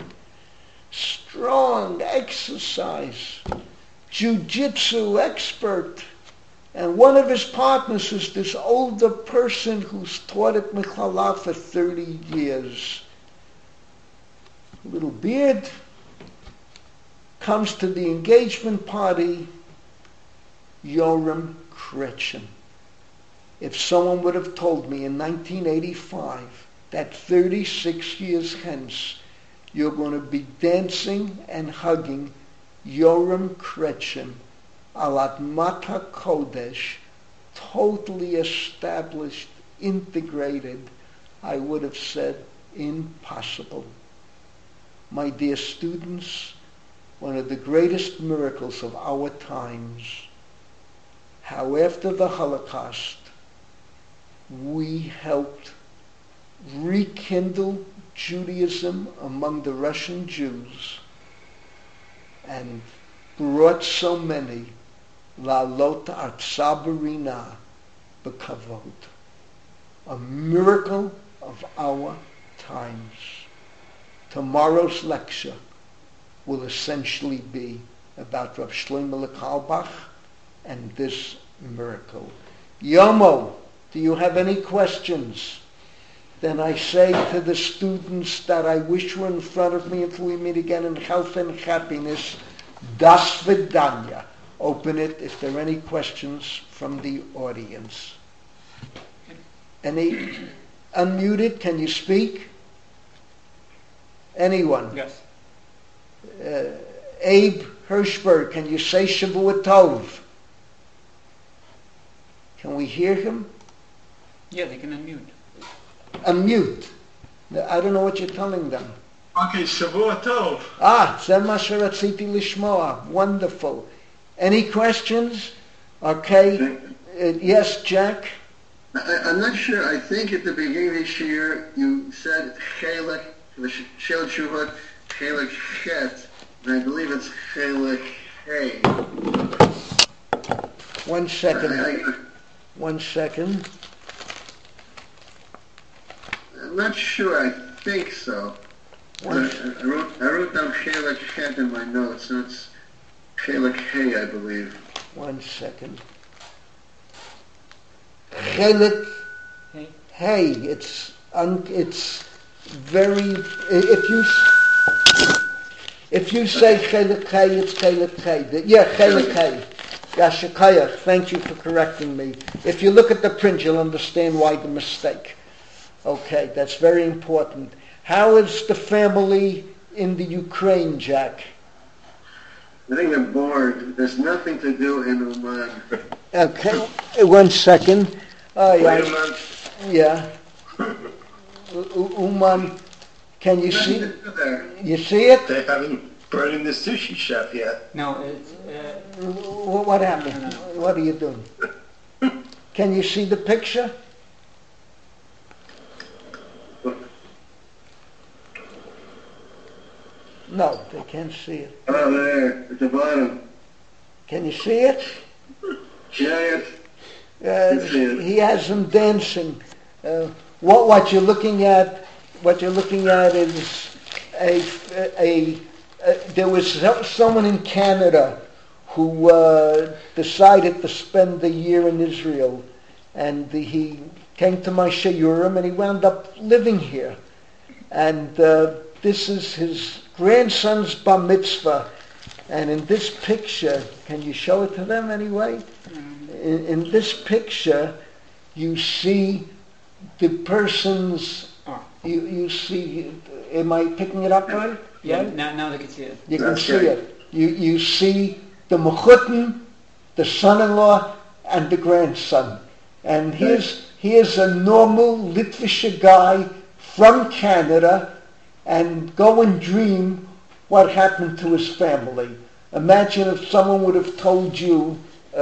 strong, exercise, jiu-jitsu expert. And one of his partners is this older person who's taught at Michallah for 30 years. Little beard, comes to the engagement party, Yoram Kretchen. If someone would have told me in 1985 that 36 years hence you're going to be dancing and hugging Yoram Kretchen, Alat Mata Kodesh, totally established, integrated, I would have said impossible. My dear students, one of the greatest miracles of our times, how after the Holocaust, we helped rekindle Judaism among the Russian Jews and brought so many La'alot Artza Barina B'Kavod. A miracle of our times. Tomorrow's lecture will essentially be about Rav Shlomo Carlebach and this miracle. Yomo, do you have any questions? Then I say to the students that I wish were in front of me until we meet again in health and happiness, Das Vidanya. Open it if there are any questions from the audience. Any? Unmuted, can you speak? Anyone? Yes. Abe Hirschberg, can you say Shavua Tov? Can we hear him? Yeah, they can unmute. Unmute. I don't know what you're telling them. Okay, Shavua Tov. Zeh ma sheratziti lishmoa. Wonderful. Any questions? Okay? Yes, Jack? I'm not sure. I think at the beginning of this year you said Chelek, Shel Shuvot, Chelek Chet, and I believe it's Chelek Hey. 1 second. 1 second. I'm not sure. I think so. I wrote down Chelek Chet in my notes, so it's Chelek Hey, I believe. 1 second. Chelek Hey. It's very. If you say Chelek Hey, it's Chelek Hey. Yeah, Chelek Hey. Yashikaya, thank you for correcting me. If you look at the print, you'll understand why the mistake. Okay, that's very important. How is the family in the Ukraine, Jack? I think they're bored. There's nothing to do in Oman. Okay, 1 second. Wait a month. Yeah. Uman, can you see? Nothing to do there. You see it? They haven't brought in the sushi chef yet. No, it's... What happened? What are you doing? Can you see the picture? No, they can't see it. Oh, there, at the bottom. Can you see it? Yeah, yes. He has them dancing. What you're looking at? What you're looking at is there was someone in Canada who decided to spend the year in Israel, and he came to my shiurim and he wound up living here. And this is his grandson's bar mitzvah. And in this picture, can you show it to them anyway? In this picture, you see the person's, you see, am I picking it up right? Yeah, right? now they can see it. You can see it. You see the mechutin, the son-in-law, and the grandson. And here's a normal Litvish guy from Canada, and go and dream what happened to his family. Imagine if someone would have told you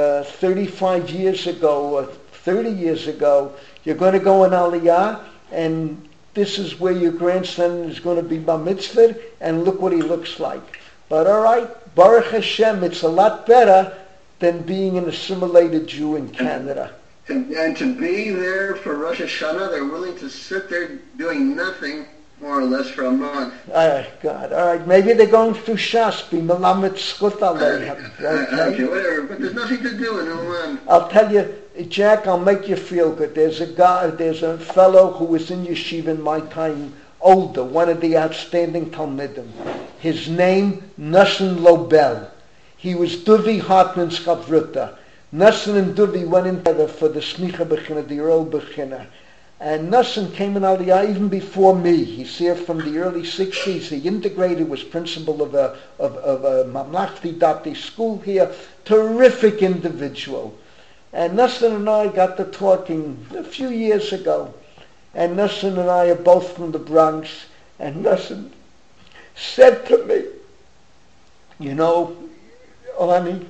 35 years ago or 30 years ago, you're going to go in Aliyah, and this is where your grandson is going to be bar mitzvah, and look what he looks like. But all right, Baruch Hashem, it's a lot better than being an assimilated Jew in Canada. And to be there for Rosh Hashanah, they're willing to sit there doing nothing, more or less, for a month. Oh, God. All right, maybe they're going through Shas, be Melamed Schut Aleichem. Okay, whatever, but there's nothing to do in Oman. I'll tell you, Jack, I'll make you feel good. There's a fellow who was in yeshiva in my time, older, one of the outstanding Talmidim. His name, Nassim Lobel. He was Duvi Hartman's Chavruta. Nassim and Duvi went in together for the Smicha Bechina, the Earl Bechina. And Nassim came in Aliyah even before me. He's here from the early 60s. He integrated, was principal of a Mamlachti Dati school here. Terrific individual. And Nassim and I got to talking a few years ago. And Nassim and I are both from the Bronx. And Nassim said to me, you know, honey,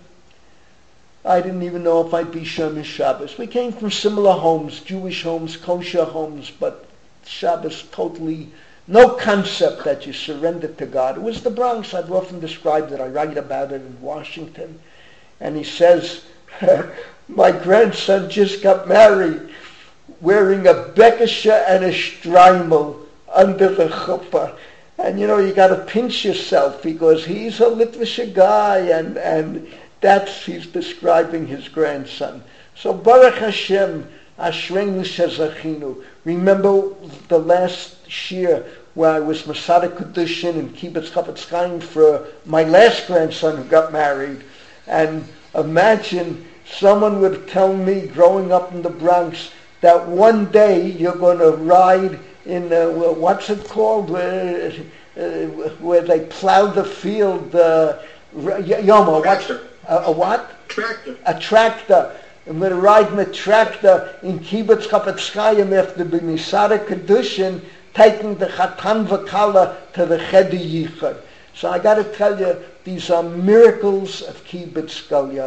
I didn't even know if I'd be Shemesh Shabbos. We came from similar homes, Jewish homes, kosher homes, but Shabbos totally, no concept that you surrender to God. It was the Bronx. I've often described it. I write about it in Washington. And he says, my grandson just got married wearing a bekesha and a streimel under the chuppah. And you know, you got to pinch yourself because he's a Litvish guy, and he's describing his grandson. So Baruch Hashem, Ashreinu Shezachinu. Remember the last year where I was Masada Kedushin in Kibbutz Chafetz Chaim for my last grandson who got married. And imagine someone would tell me growing up in the Bronx that one day you're going to ride in, what's it called, where they plow the field, Yoma, Tractor. A what? Tractor. A tractor. I'm going to ride in a tractor in Kibbutz Chafetz Chaim after the Masada Kedushin, taking the Chatan V'Kala to the Cheder Yichud. So I got to tell you, these are miracles of Kibbutz Galyat.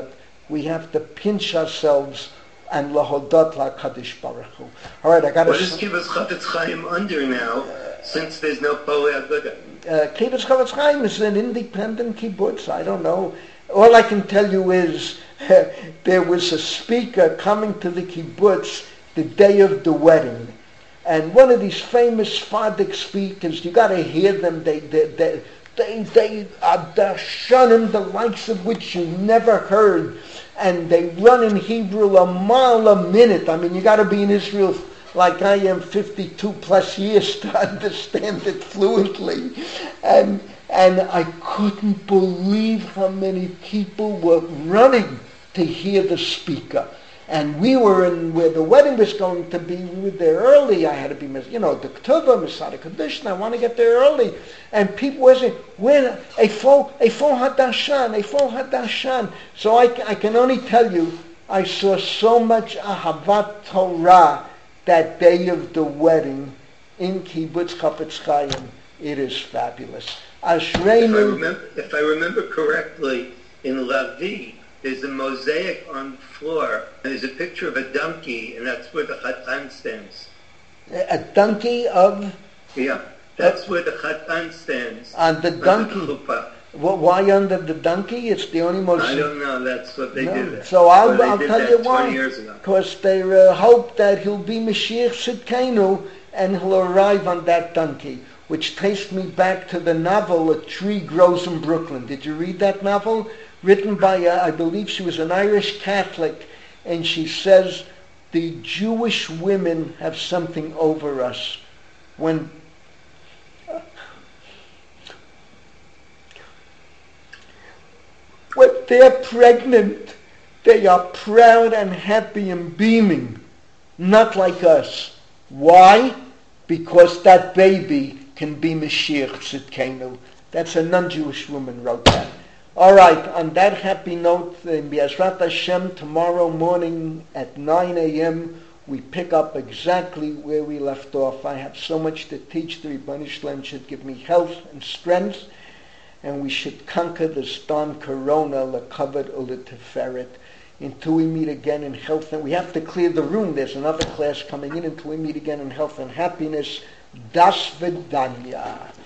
we have to pinch ourselves and lahodot LaKadosh Baruch Hu. All right, I got to... What is Kibbutz Chavetz Chaim under now, since there's no Polei Aguda? Kibbutz Chavetz Chaim is an independent kibbutz. I don't know. All I can tell you is there was a speaker coming to the kibbutz the day of the wedding. And one of these famous Sephardic speakers, you got to hear them. They are dashanim, the likes of which you never heard. And they run in Hebrew a mile a minute. I mean, you got to be in Israel like I am 52 plus years to understand it fluently. And I couldn't believe how many people were running to hear the speaker. And we were in where the wedding was going to be. We were there early. I had to be, the Ketuvah, Masada Kaddish, and I want to get there early. And people were saying, when a full hadashan. So I can only tell you, I saw so much ahavat Torah that day of the wedding in Kibbutz Chafetz Chaim. It is fabulous. Ashreinu. If I remember correctly, in Lavi, there's a mosaic on the floor, and there's a picture of a donkey, and that's where the Chatan stands. A donkey of? Yeah, that's where the Chatan stands. On the donkey? Why under the donkey? It's the only mosaic. I don't know, that's what they did. So I'll tell you why. 20 years ago. Because they hope that he'll be Mashiach Tzidkenu, and he'll arrive on that donkey. Which takes me back to the novel, A Tree Grows in Brooklyn. Did you read that novel? Written by, I believe she was an Irish Catholic, and she says, the Jewish women have something over us. When they're pregnant, they are proud and happy and beaming, not like us. Why? Because that baby can be Mashiach Tzidkenu. That's a non-Jewish woman wrote that. All right, on that happy note, in B'ezrat Hashem, tomorrow morning at 9 a.m., we pick up exactly where we left off. I have so much to teach. The Ribbon Shlem should give me health and strength, and we should conquer the Stan Corona, L'Kavod U'Leteferet, until we meet again in health. And we have to clear the room. There's another class coming in until we meet again in health and happiness. Das Vidanya.